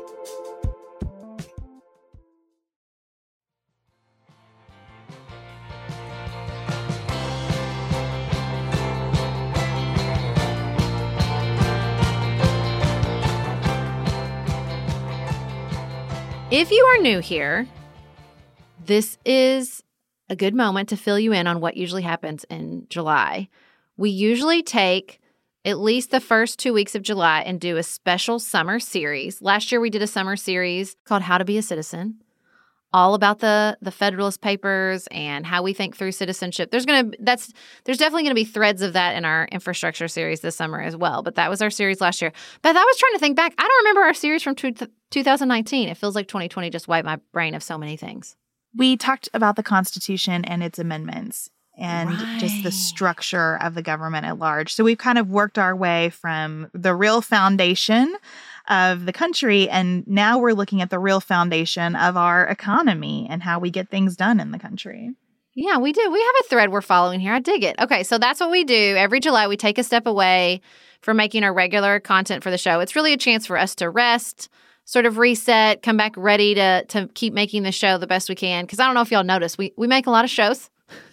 If you are new here, this is a good moment to fill you in on what usually happens in July. We usually take at least the first two weeks of July and do a special summer series. Last year, we did a summer series called How to Be a Citizen, all about the the Federalist Papers and how we think through citizenship. There's gonna that's there's definitely gonna be threads of that in our infrastructure series this summer as well. But that was our series last year. Beth, I was trying to think back. I don't remember our series from two, two thousand nineteen. It feels like twenty twenty just wiped my brain of so many things. We talked about the Constitution and its amendments and Right. just the structure of the government at large. So we've kind of worked our way from the real foundation of the country, and now we're looking at the real foundation of our economy and how we get things done in the country. Yeah, we do. We have a thread we're following here. I dig it. Okay, so that's what we do. Every July, we take a step away from making our regular content for the show. It's really a chance for us to rest, sort of reset, come back ready to to keep making the show the best we can. Because I don't know if y'all noticed, we, we make a lot of shows.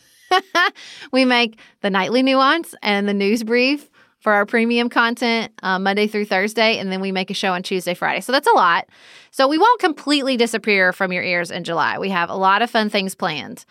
We make the Nightly Nuance and the News Brief for our premium content uh, Monday through Thursday, and then we make a show on Tuesday, Friday. So that's a lot. So we won't completely disappear from your ears in July. We have a lot of fun things planned.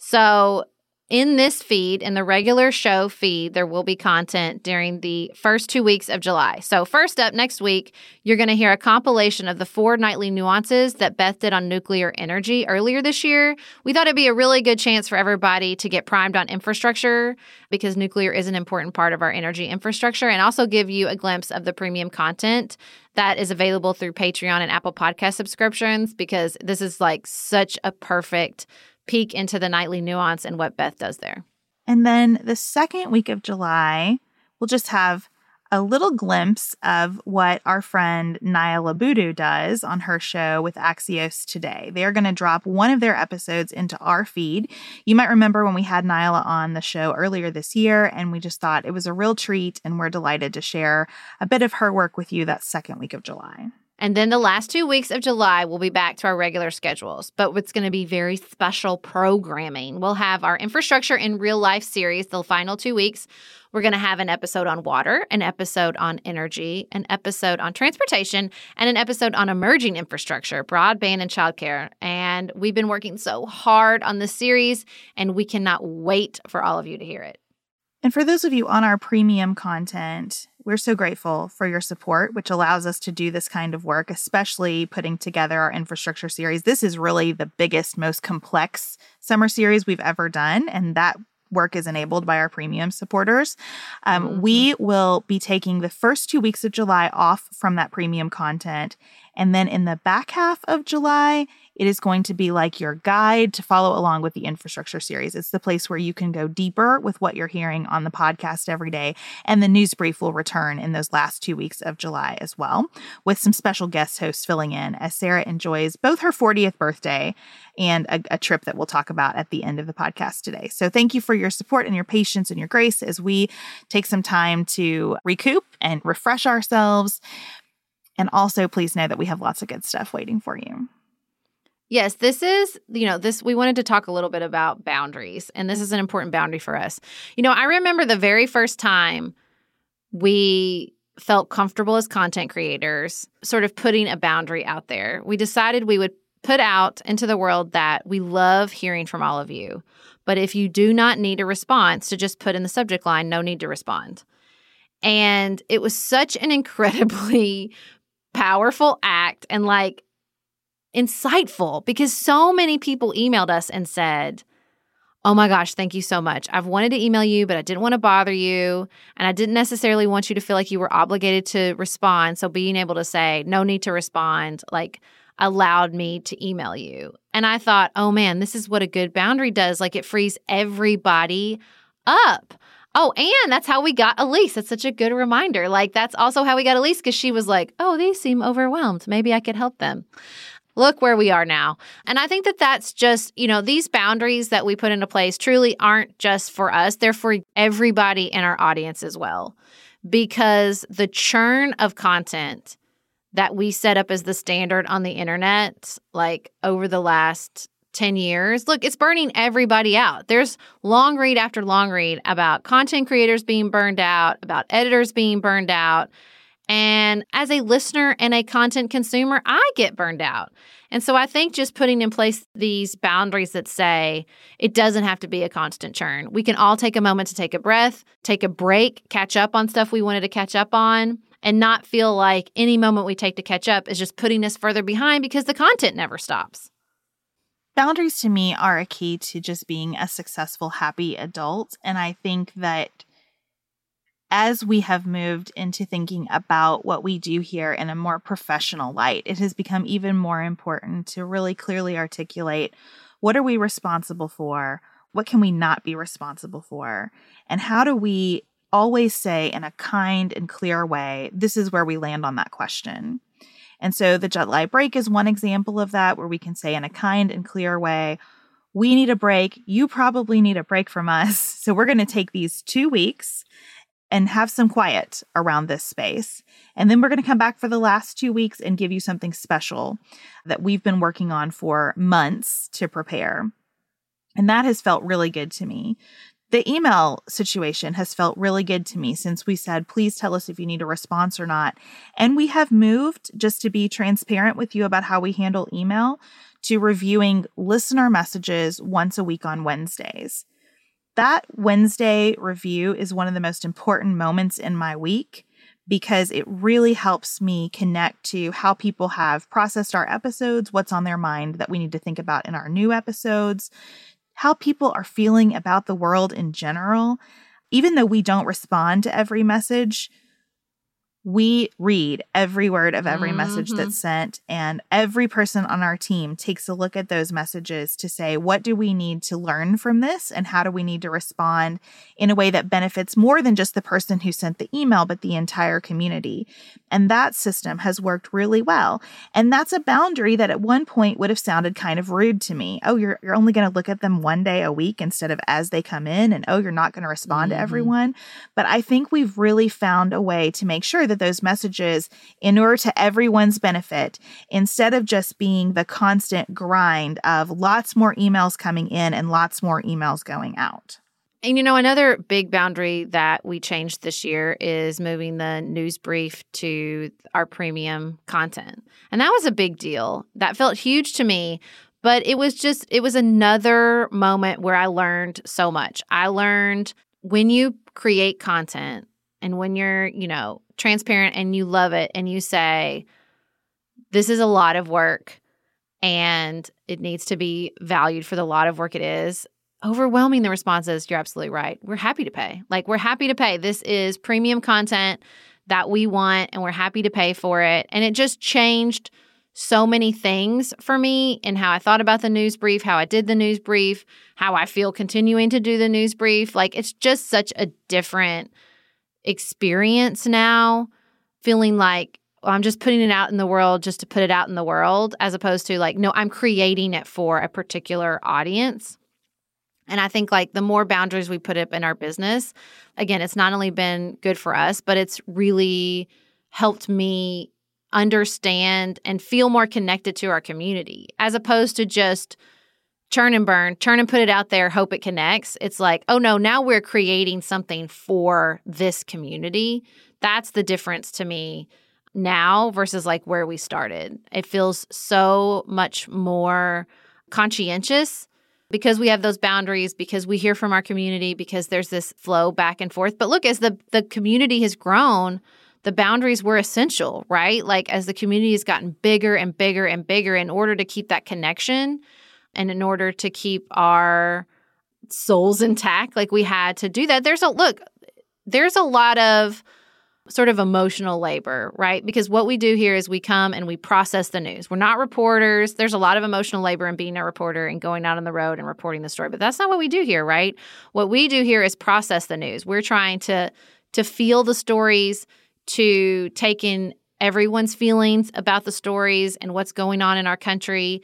So in this feed, in the regular show feed, there will be content during the first two weeks of July. So first up, next week, you're going to hear a compilation of the four nightly nuances that Beth did on nuclear energy earlier this year. We thought it'd be a really good chance for everybody to get primed on infrastructure because nuclear is an important part of our energy infrastructure, and also give you a glimpse of the premium content that is available through Patreon and Apple Podcast subscriptions, because this is like such a perfect peek into the nightly nuance and what Beth does there. And then the second week of July, we'll just have a little glimpse of what our friend Naya Labudu does on her show with Axios Today. They are going to drop one of their episodes into our feed. You might remember when we had Nyla on the show earlier this year, and we just thought it was a real treat, and we're delighted to share a bit of her work with you that second week of July. And then the last two weeks of July, we'll be back to our regular schedules, but it's going to be very special programming. We'll have our Infrastructure in Real Life series, the final two weeks. We're going to have an episode on water, an episode on energy, an episode on transportation, and an episode on emerging infrastructure, broadband, and childcare. And we've been working so hard on this series, and we cannot wait for all of you to hear it. And for those of you on our premium content, we're so grateful for your support, which allows us to do this kind of work, especially putting together our infrastructure series. This is really the biggest, most complex summer series we've ever done, and that work is enabled by our premium supporters. Um, mm-hmm. We will be taking the first two weeks of July off from that premium content, and then in the back half of July, it is going to be like your guide to follow along with the infrastructure series. It's the place where you can go deeper with what you're hearing on the podcast every day. And the news brief will return in those last two weeks of July as well, with some special guest hosts filling in as Sarah enjoys both her fortieth birthday and a, a trip that we'll talk about at the end of the podcast today. So thank you for your support and your patience and your grace as we take some time to recoup and refresh ourselves. And also, please know that we have lots of good stuff waiting for you. Yes, this is, you know, this, we wanted to talk a little bit about boundaries, and this is an important boundary for us. You know, I remember the very first time we felt comfortable as content creators, sort of putting a boundary out there. We decided we would put out into the world that we love hearing from all of you. But if you do not need a response, to just put in the subject line, no need to respond. And it was such an incredibly powerful act and like insightful, because so many people emailed us and said, oh my gosh, thank you so much. I've wanted to email you, but I didn't want to bother you. And I didn't necessarily want you to feel like you were obligated to respond. So being able to say, no need to respond, like allowed me to email you. And I thought, oh man, this is what a good boundary does. Like it frees everybody up. Oh, and that's how we got Elise. That's such a good reminder. Like that's also how we got Elise, because she was like, oh, they seem overwhelmed. Maybe I could help them. Look where we are now. And I think that that's just, you know, these boundaries that we put into place truly aren't just for us. They're for everybody in our audience as well. Because the churn of content that we set up as the standard on the internet, like over the last ten years, look, it's burning everybody out. There's long read after long read about content creators being burned out, about editors being burned out. And as a listener and a content consumer, I get burned out. And so I think just putting in place these boundaries that say it doesn't have to be a constant churn. We can all take a moment to take a breath, take a break, catch up on stuff we wanted to catch up on, and not feel like any moment we take to catch up is just putting us further behind because the content never stops. Boundaries to me are a key to just being a successful, happy adult. And I think that as we have moved into thinking about what we do here in a more professional light, it has become even more important to really clearly articulate what are we responsible for, what can we not be responsible for, and how do we always say in a kind and clear way, this is where we land on that question. And so the Jet Lag break is one example of that, where we can say in a kind and clear way, we need a break. You probably need a break from us. So we're going to take these two weeks and have some quiet around this space. And then we're going to come back for the last two weeks and give you something special that we've been working on for months to prepare. And that has felt really good to me. The email situation has felt really good to me since we said, please tell us if you need a response or not. And we have moved, just to be transparent with you about how we handle email, to reviewing listener messages once a week on Wednesdays. That Wednesday review is one of the most important moments in my week because it really helps me connect to how people have processed our episodes, what's on their mind that we need to think about in our new episodes, how people are feeling about the world in general. Even though we don't respond to every message, we read every word of every mm-hmm. message that's sent, and every person on our team takes a look at those messages to say, what do we need to learn from this, and how do we need to respond in a way that benefits more than just the person who sent the email, but the entire community. And that system has worked really well. And that's a boundary that at one point would have sounded kind of rude to me. Oh, you're you're only going to look at them one day a week instead of as they come in, and oh, you're not going to respond mm-hmm. to everyone. But I think we've really found a way to make sure that those messages inure to everyone's benefit, instead of just being the constant grind of lots more emails coming in and lots more emails going out. And, you know, another big boundary that we changed this year is moving the news brief to our premium content. And that was a big deal. That felt huge to me. But it was just, it was another moment where I learned so much. I learned when you create content and when you're, you know, transparent and you love it and you say, this is a lot of work and it needs to be valued for the lot of work it is, overwhelming the responses, you're absolutely right. We're happy to pay. Like, we're happy to pay. This is premium content that we want, and we're happy to pay for it. And it just changed so many things for me in how I thought about the news brief, how I did the news brief, how I feel continuing to do the news brief. Like, it's just such a different experience now, feeling like, well, I'm just putting it out in the world just to put it out in the world, as opposed to like, no, I'm creating it for a particular audience. And I think like the more boundaries we put up in our business, again, it's not only been good for us, but it's really helped me understand and feel more connected to our community, as opposed to just churn and burn, churn and put it out there, hope it connects. It's like, oh no, now we're creating something for this community. That's the difference to me now versus like where we started. It feels so much more conscientious because we have those boundaries, because we hear from our community, because there's this flow back and forth. But look, as the, the community has grown, the boundaries were essential, right? Like as the community has gotten bigger and bigger and bigger, in order to keep that connection and in order to keep our souls intact, like we had to do that. There's a, look, there's a lot of sort of emotional labor, right? Because what we do here is we come and we process the news. We're not reporters. There's a lot of emotional labor in being a reporter and going out on the road and reporting the story. But that's not what we do here, right? What we do here is process the news. We're trying to to feel the stories, to take in everyone's feelings about the stories and what's going on in our country,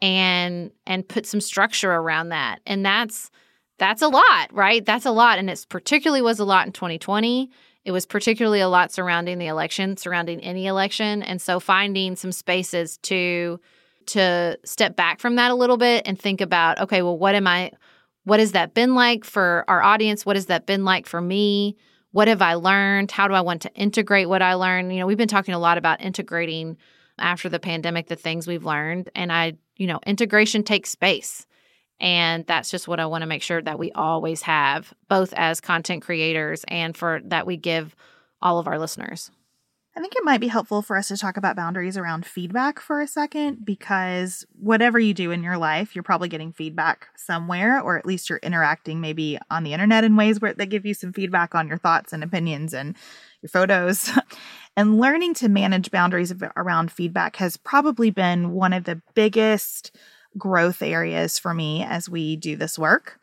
and and put some structure around that. And that's that's a lot, right? That's a lot. And it particularly was a lot in twenty twenty. It was particularly a lot surrounding the election, surrounding any election. And so finding some spaces to to step back from that a little bit and think about, okay, well, what am I, what has that been like for our audience? What has that been like for me? What have I learned? How do I want to integrate what I learned? You know, we've been talking a lot about integrating after the pandemic, the things we've learned. And I, you know, integration takes space. And that's just what I want to make sure that we always have, both as content creators and for that we give all of our listeners. I think it might be helpful for us to talk about boundaries around feedback for a second, because whatever you do in your life, you're probably getting feedback somewhere, or at least you're interacting maybe on the internet in ways where they give you some feedback on your thoughts and opinions and your photos. And learning to manage boundaries around feedback has probably been one of the biggest growth areas for me as we do this work.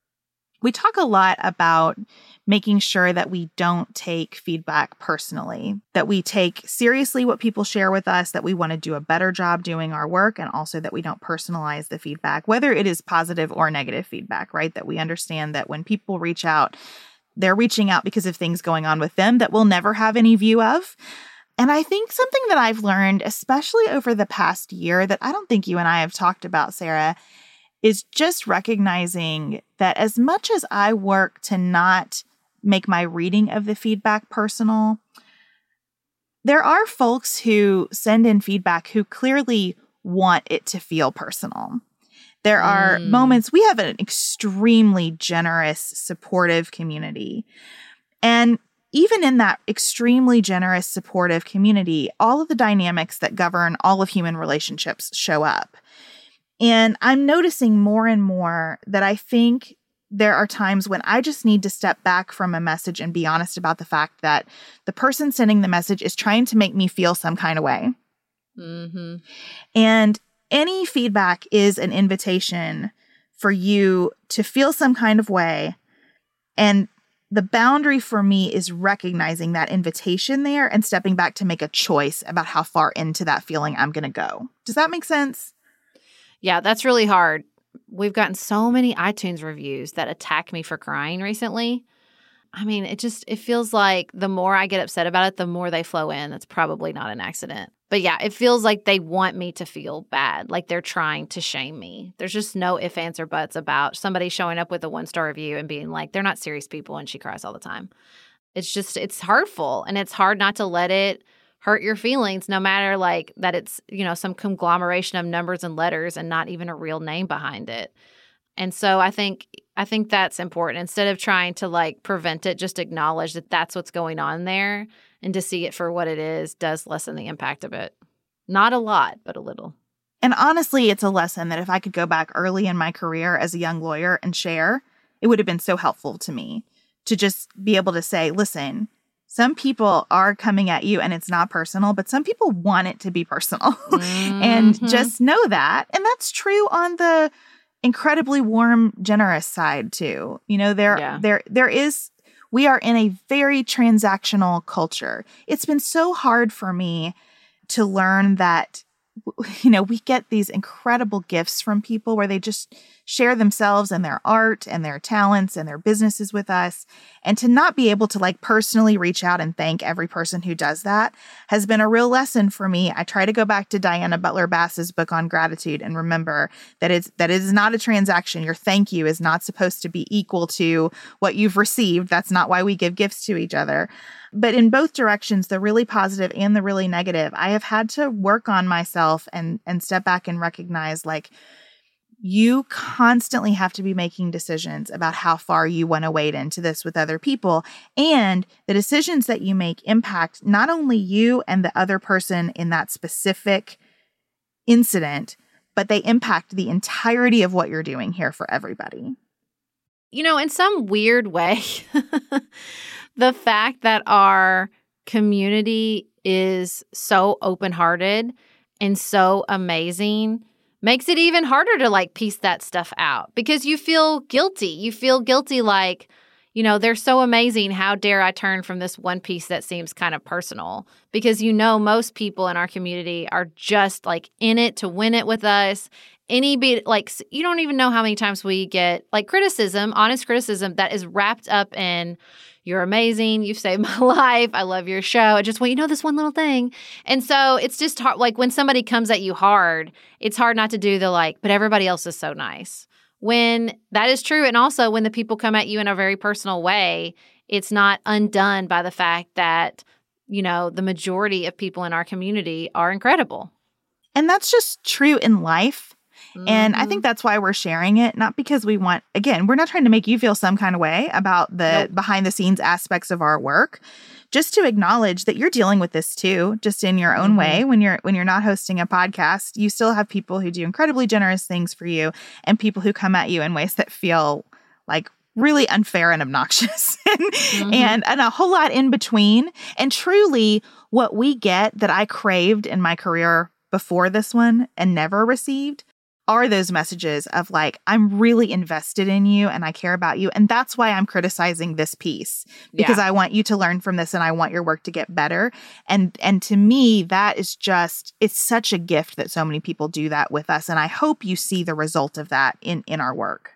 We talk a lot about making sure that we don't take feedback personally, that we take seriously what people share with us, that we want to do a better job doing our work, and also that we don't personalize the feedback, whether it is positive or negative feedback, right? That we understand that when people reach out, they're reaching out because of things going on with them that we'll never have any view of. And I think something that I've learned, especially over the past year, that I don't think you and I have talked about, Sarah, is just recognizing that as much as I work to not make my reading of the feedback personal, there are folks who send in feedback who clearly want it to feel personal. There are mm. moments, we have an extremely generous, supportive community. And even in that extremely generous, supportive community, all of the dynamics that govern all of human relationships show up. And I'm noticing more and more that I think there are times when I just need to step back from a message and be honest about the fact that the person sending the message is trying to make me feel some kind of way. Mm-hmm. And any feedback is an invitation for you to feel some kind of way. And the boundary for me is recognizing that invitation there and stepping back to make a choice about how far into that feeling I'm going to go. Does that make sense? Yeah, that's really hard. We've gotten so many iTunes reviews that attack me for crying recently. I mean, it just, it feels like the more I get upset about it, the more they flow in. That's probably not an accident. But yeah, it feels like they want me to feel bad, like they're trying to shame me. There's just no ifs, ands, or buts about somebody showing up with a one-star review and being like, they're not serious people and she cries all the time. It's just, it's hurtful, and it's hard not to let it hurt your feelings, no matter like that it's, you know, some conglomeration of numbers and letters and not even a real name behind it. And so I think I think that's important. Instead of trying to like prevent it, just acknowledge that that's what's going on there, and to see it for what it is does lessen the impact of it. Not a lot, but a little. And honestly, it's a lesson that if I could go back early in my career as a young lawyer and share, it would have been so helpful to me to just be able to say, listen, some people are coming at you and it's not personal, but some people want it to be personal. Mm-hmm. And just know that. And that's true on the incredibly warm, generous side too. You know, there, yeah. there, there is, we are in a very transactional culture. It's been so hard for me to learn that, you know, we get these incredible gifts from people where they just share themselves and their art and their talents and their businesses with us. And to not be able to like personally reach out and thank every person who does that has been a real lesson for me. I try to go back to Diana Butler Bass's book on gratitude and remember that it's, that it is not a transaction. Your thank you is not supposed to be equal to what you've received. That's not why we give gifts to each other. But in both directions, the really positive and the really negative, I have had to work on myself and, and step back and recognize like, you constantly have to be making decisions about how far you want to wade into this with other people. And the decisions that you make impact not only you and the other person in that specific incident, but they impact the entirety of what you're doing here for everybody. You know, in some weird way, the fact that our community is so open-hearted and so amazing makes it even harder to like piece that stuff out because you feel guilty. You feel guilty like, you know, they're so amazing. How dare I turn from this one piece that seems kind of personal? Because, you know, most people in our community are just like in it to win it with us. Any be like, you don't even know how many times we get like criticism, honest criticism that is wrapped up in, you're amazing. You've saved my life. I love your show. I just want you to know this one little thing. And so it's just hard. Like when somebody comes at you hard, it's hard not to do the like, but everybody else is so nice. When that is true. And also when the people come at you in a very personal way, it's not undone by the fact that, you know, the majority of people in our community are incredible. And that's just true in life. And I think that's why we're sharing it, not because we want, again, we're not trying to make you feel some kind of way about the nope. behind the scenes aspects of our work, just to acknowledge that you're dealing with this too, just in your own mm-hmm. way. When you're when you're not hosting a podcast, you still have people who do incredibly generous things for you and people who come at you in ways that feel like really unfair and obnoxious and, mm-hmm. and, and a whole lot in between. And truly what we get that I craved in my career before this one and never received are those messages of like, I'm really invested in you and I care about you. And that's why I'm criticizing this piece because yeah. I want you to learn from this and I want your work to get better. And, and to me, that is just, it's such a gift that so many people do that with us. And I hope you see the result of that in, in our work.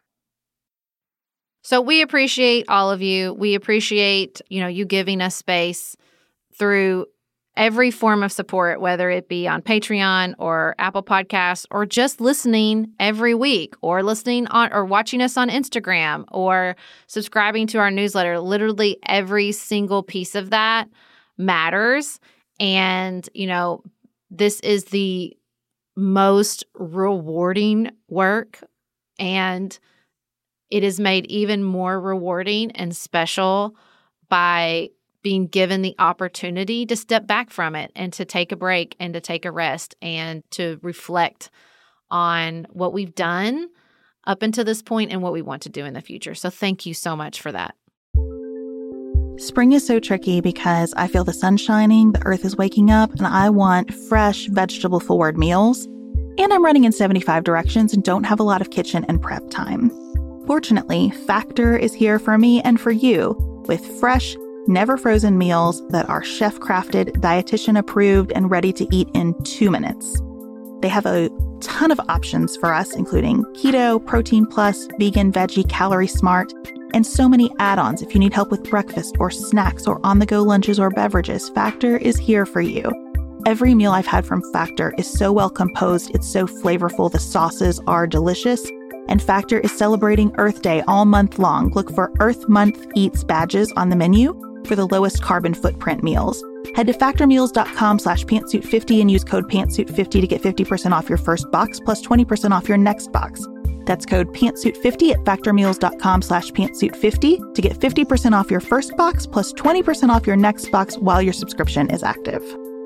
So we appreciate all of you. We appreciate, you know, you giving us space through every form of support, whether it be on Patreon or Apple Podcasts or just listening every week or listening on or watching us on Instagram or subscribing to our newsletter. Literally every single piece of that matters. And, you know, this is the most rewarding work, and it is made even more rewarding and special by being given the opportunity to step back from it and to take a break and to take a rest and to reflect on what we've done up until this point and what we want to do in the future. So thank you so much for that. Spring is so tricky because I feel the sun shining, the earth is waking up, and I want fresh, vegetable-forward meals. And I'm running in seventy-five directions and don't have a lot of kitchen and prep time. Fortunately, Factor is here for me and for you with fresh, never frozen meals that are chef-crafted, dietitian-approved, and ready to eat in two minutes. They have a ton of options for us, including keto, protein plus, vegan, veggie, calorie smart, and so many add-ons if you need help with breakfast or snacks or on-the-go lunches or beverages. Factor is here for you. Every meal I've had from Factor is so well composed, it's so flavorful, the sauces are delicious. And Factor is celebrating Earth Day all month long. Look for Earth Month Eats badges on the menu for the lowest carbon footprint meals. Head to factormeals.com slash pantsuit50 and use code pantsuit fifty to get fifty percent off your first box plus twenty percent off your next box. That's code pantsuit fifty at factormeals.com slash pantsuit50 to get fifty percent off your first box plus twenty percent off your next box while your subscription is active.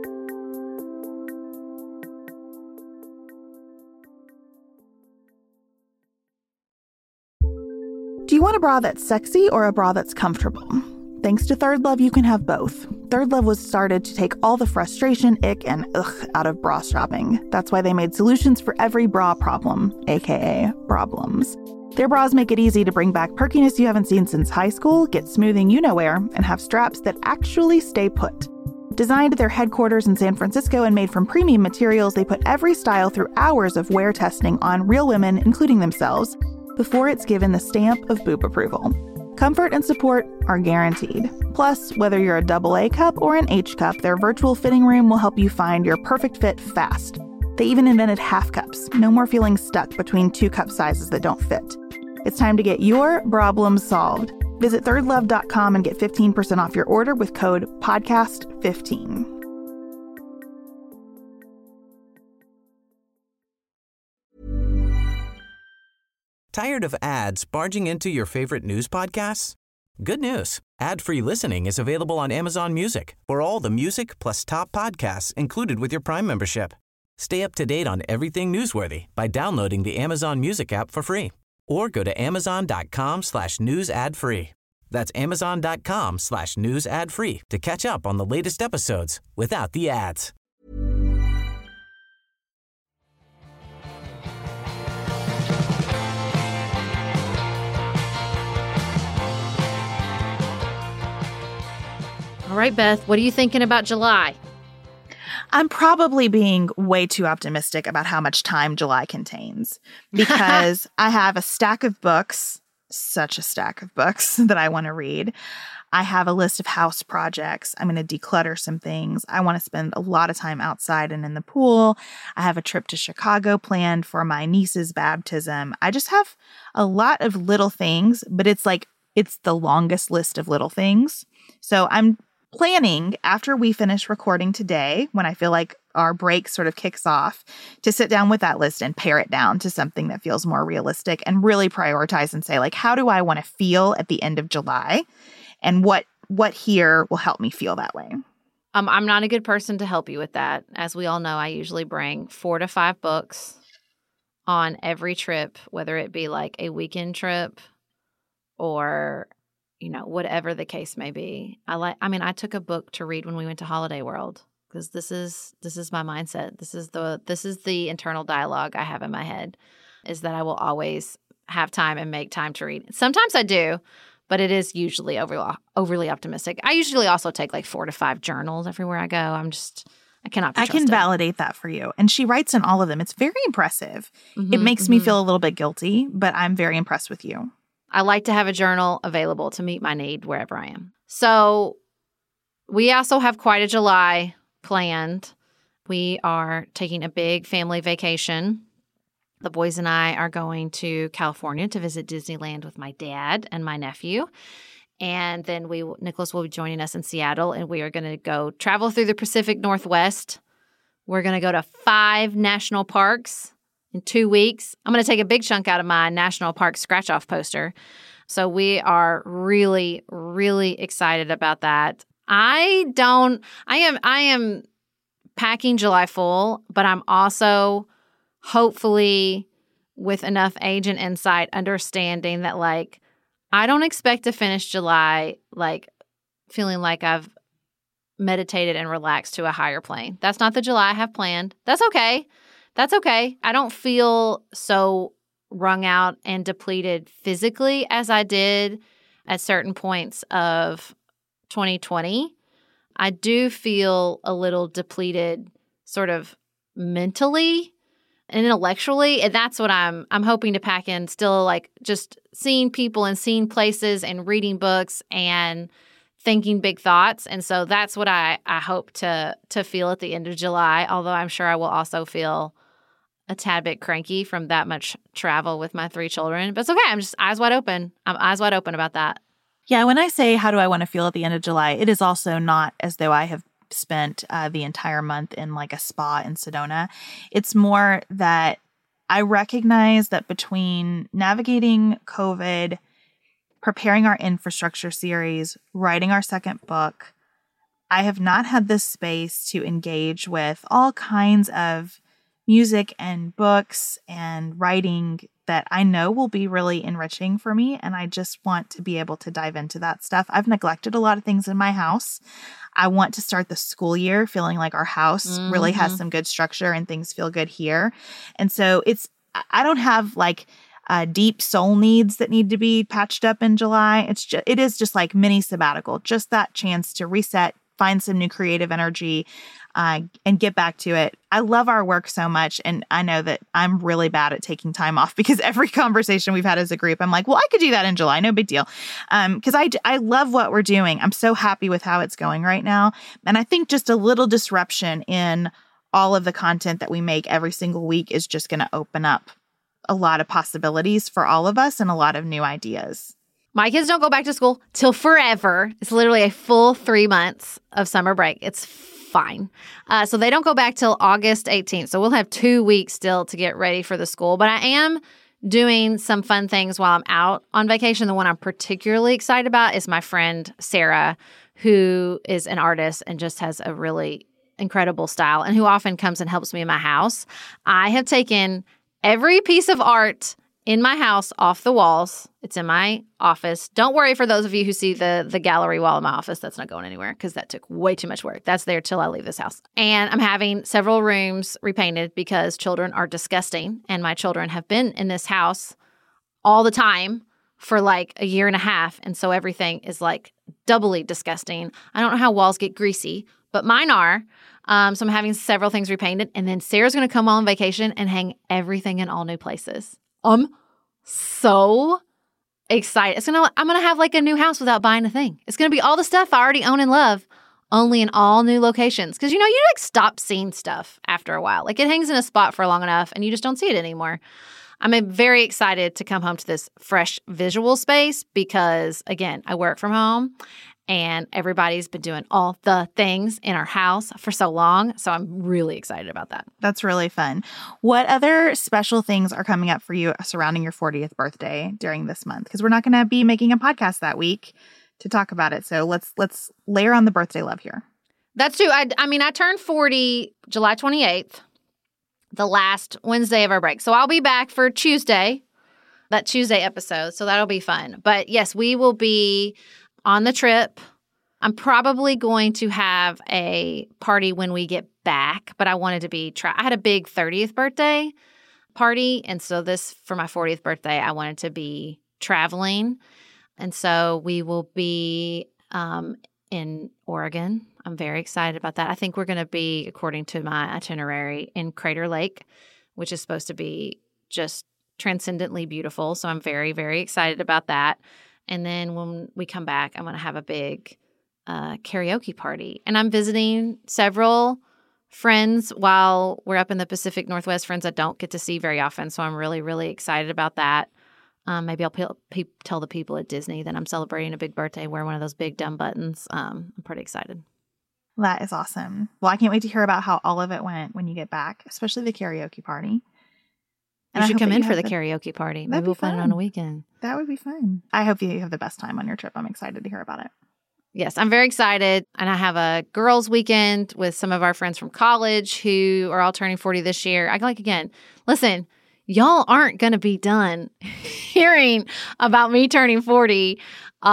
Do you want a bra that's sexy or a bra that's comfortable? Thanks to Third Love, you can have both. Third Love was started to take all the frustration, ick, and ugh out of bra shopping. That's why they made solutions for every bra problem, aka problems. Their bras make it easy to bring back perkiness you haven't seen since high school, get smoothing you-know-where, and have straps that actually stay put. Designed at their headquarters in San Francisco and made from premium materials, they put every style through hours of wear testing on real women, including themselves, before it's given the stamp of boob approval. Comfort and support are guaranteed. Plus, whether you're a double A cup or an H cup, their virtual fitting room will help you find your perfect fit fast. They even invented half cups. No more feeling stuck between two cup sizes that don't fit. It's time to get your problems solved. Visit third love dot com and get fifteen percent off your order with code podcast fifteen. Tired of ads barging into your favorite news podcasts? Good news. Ad-free listening is available on Amazon Music for all the music plus top podcasts included with your Prime membership. Stay up to date on everything newsworthy by downloading the Amazon Music app for free or go to amazon.com slash news ad free. That's amazon.com slash news ad free to catch up on the latest episodes without the ads. All right, Beth, what are you thinking about July? I'm probably being way too optimistic about how much time July contains because I have a stack of books, such a stack of books that I want to read. I have a list of house projects. I'm going to declutter some things. I want to spend a lot of time outside and in the pool. I have a trip to Chicago planned for my niece's baptism. I just have a lot of little things, but it's like, it's the longest list of little things. So I'm planning after we finish recording today, when I feel like our break sort of kicks off, to sit down with that list and pare it down to something that feels more realistic and really prioritize and say, like, how do I want to feel at the end of July? And what what here will help me feel that way? Um, I'm not a good person to help you with that. As we all know, I usually bring four to five books on every trip, whether it be like a weekend trip or, you know, whatever the case may be. I like, I mean, I took a book to read when we went to Holiday World because this is, this is my mindset. This is the, this is the internal dialogue I have in my head, is that I will always have time and make time to read. Sometimes I do, but it is usually over, overly optimistic. I usually also take like four to five journals everywhere I go. I'm just, I cannot be I can trusted. validate that for you. And she writes in all of them. It's very impressive. Mm-hmm, it makes mm-hmm. me feel a little bit guilty, but I'm very impressed with you. I like to have a journal available to meet my need wherever I am. So we also have quite a July planned. We are taking a big family vacation. The boys and I are going to California to visit Disneyland with my dad and my nephew. And then we, Nicholas will be joining us in Seattle, and we are going to go travel through the Pacific Northwest. We're going to go to five national parks in two weeks. I'm going to take a big chunk out of my national park scratch-off poster. So we are really, really excited about that. I don't, I am, I am packing July full, but I'm also hopefully with enough age and insight understanding that, like, I don't expect to finish July, like, feeling like I've meditated and relaxed to a higher plane. That's not the July I have planned. That's okay. That's okay. I don't feel so wrung out and depleted physically as I did at certain points of twenty twenty. I do feel a little depleted sort of mentally and intellectually, and that's what I'm I'm hoping to pack in still, like just seeing people and seeing places and reading books and thinking big thoughts. And so that's what I, I hope to to feel at the end of July, although I'm sure I will also feel a tad bit cranky from that much travel with my three children. But it's okay. I'm just eyes wide open. I'm eyes wide open about that. Yeah, when I say how do I want to feel at the end of July, it is also not as though I have spent uh, the entire month in like a spa in Sedona. It's more that I recognize that between navigating COVID, preparing our infrastructure series, writing our second book, I have not had this space to engage with all kinds of music and books and writing that I know will be really enriching for me. And I just want to be able to dive into that stuff. I've neglected a lot of things in my house. I want to start the school year feeling like our house mm-hmm. really has some good structure and things feel good here. And so it's, I don't have like uh, deep soul needs that need to be patched up in July. It's just, it is just like mini sabbatical, just that chance to reset, find some new creative energy uh, and get back to it. I love our work so much. And I know that I'm really bad at taking time off because every conversation we've had as a group, I'm like, well, I could do that in July. No big deal. Um, because I, I love what we're doing. I'm so happy with how it's going right now. And I think just a little disruption in all of the content that we make every single week is just going to open up a lot of possibilities for all of us and a lot of new ideas. My kids don't go back to school till forever. It's literally a full three months of summer break. It's fine. Uh, so they don't go back till August eighteenth. So we'll have two weeks still to get ready for the school. But I am doing some fun things while I'm out on vacation. The one I'm particularly excited about is my friend Sarah, who is an artist and just has a really incredible style and who often comes and helps me in my house. I have taken every piece of art in my house off the walls. It's in my office. Don't worry for those of you who see the the gallery wall in my office. That's not going anywhere because that took way too much work. That's there till I leave this house. And I'm having several rooms repainted because children are disgusting. And my children have been in this house all the time for like a year and a half. And so everything is like doubly disgusting. I don't know how walls get greasy, but mine are. Um, so I'm having several things repainted. And then Sarah's going to come on vacation and hang everything in all new places. I'm so excited. It's gonna. I'm gonna have like a new house without buying a thing. It's gonna be all the stuff I already own and love, only in all new locations. Because you know, you like stop seeing stuff after a while. Like it hangs in a spot for long enough, and you just don't see it anymore. I'm very excited to come home to this fresh visual space because, again, I work from home. And everybody's been doing all the things in our house for so long. So I'm really excited about that. That's really fun. What other special things are coming up for you surrounding your fortieth birthday during this month? Because we're not going to be making a podcast that week to talk about it. So let's let's layer on the birthday love here. That's true. I, I mean, I turned forty July twenty-eighth, the last Wednesday of our break. So I'll be back for Tuesday, that Tuesday episode. So that'll be fun. But yes, we will be on the trip. I'm probably going to have a party when we get back, but I wanted to be, tra- I had a big thirtieth birthday party. And so this, for my fortieth birthday, I wanted to be traveling. And so we will be um, in Oregon. I'm very excited about that. I think we're going to be, according to my itinerary, in Crater Lake, which is supposed to be just transcendently beautiful. So I'm very, very excited about that. And then when we come back, I'm going to have a big uh, karaoke party. And I'm visiting several friends while we're up in the Pacific Northwest, friends I don't get to see very often. So I'm really, really excited about that. Um, maybe I'll pe- pe- tell the people at Disney that I'm celebrating a big birthday, wear one of those big dumb buttons. Um, I'm pretty excited. That is awesome. Well, I can't wait to hear about how all of it went when you get back, especially the karaoke party. And you should come in for the, the karaoke party. Maybe we'll plan it on a weekend. That would be fun. I hope you have the best time on your trip. I'm excited to hear about it. Yes, I'm very excited. And I have a girls' weekend with some of our friends from college who are all turning forty this year. I like, again, listen, y'all aren't going to be done hearing about me turning forty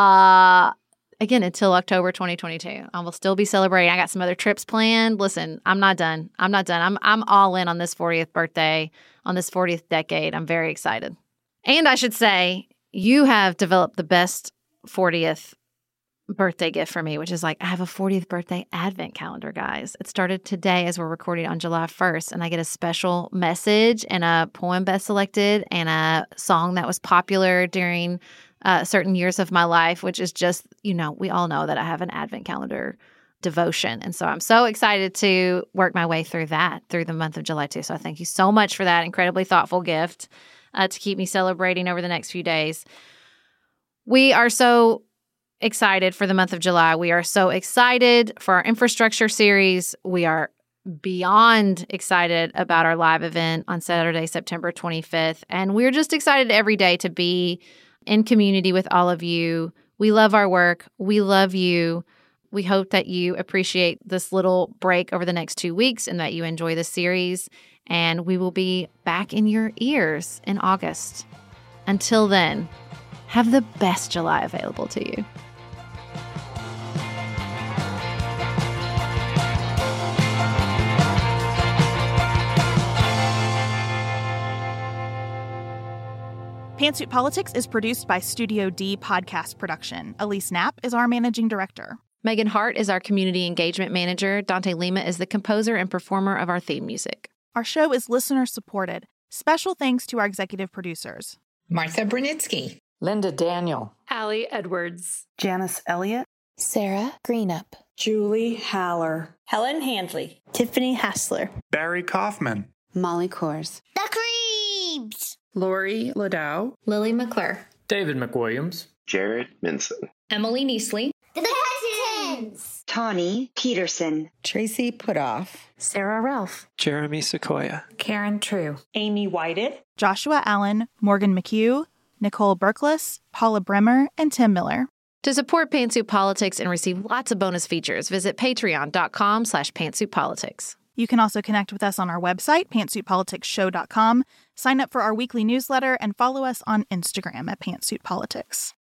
uh, again until October twenty twenty-two. I will still be celebrating. I got some other trips planned. Listen, I'm not done. I'm not done. I'm I'm all in on this fortieth birthday, on this fortieth decade. I'm very excited. And I should say, you have developed the best fortieth birthday gift for me, which is like, I have a fortieth birthday advent calendar, guys. It started today as we're recording on July first, and I get a special message and a poem best selected and a song that was popular during uh, certain years of my life, which is just, you know, we all know that I have an advent calendar devotion. And so I'm so excited to work my way through that through the month of July too. So I thank you so much for that incredibly thoughtful gift uh, to keep me celebrating over the next few days. We are so excited for the month of July. We are so excited for our infrastructure series. We are beyond excited about our live event on Saturday, September twenty-fifth. And we're just excited every day to be in community with all of you. We love our work. We love you. We hope that you appreciate this little break over the next two weeks and that you enjoy the series. And we will be back in your ears in August. Until then, have the best July available to you. Pantsuit Politics is produced by Studio D Podcast Production. Elise Knapp is our managing director. Megan Hart is our community engagement manager. Dante Lima is the composer and performer of our theme music. Our show is listener-supported. Special thanks to our executive producers. Martha Brunitsky. Linda Daniel. Allie Edwards. Janice Elliott. Sarah Greenup. Julie Haller. Helen Handley. Tiffany Hassler. Barry Kaufman. Molly Kors. The Creeps. Lori Ladow. Lily McClure. David McWilliams. Jared Minson. Emily Neasley. The Cousins. Tawny Peterson. Tracy Putoff. Sarah Ralph. Jeremy Sequoia. Karen True. Amy Whited. Joshua Allen, Morgan McHugh, Nicole Berkless, Paula Bremer, and Tim Miller. To support Pantsuit Politics and receive lots of bonus features, visit patreon.com slash pantsuitpolitics. You can also connect with us on our website, pantsuit politics show dot com, sign up for our weekly newsletter, and follow us on Instagram at pantsuitpolitics.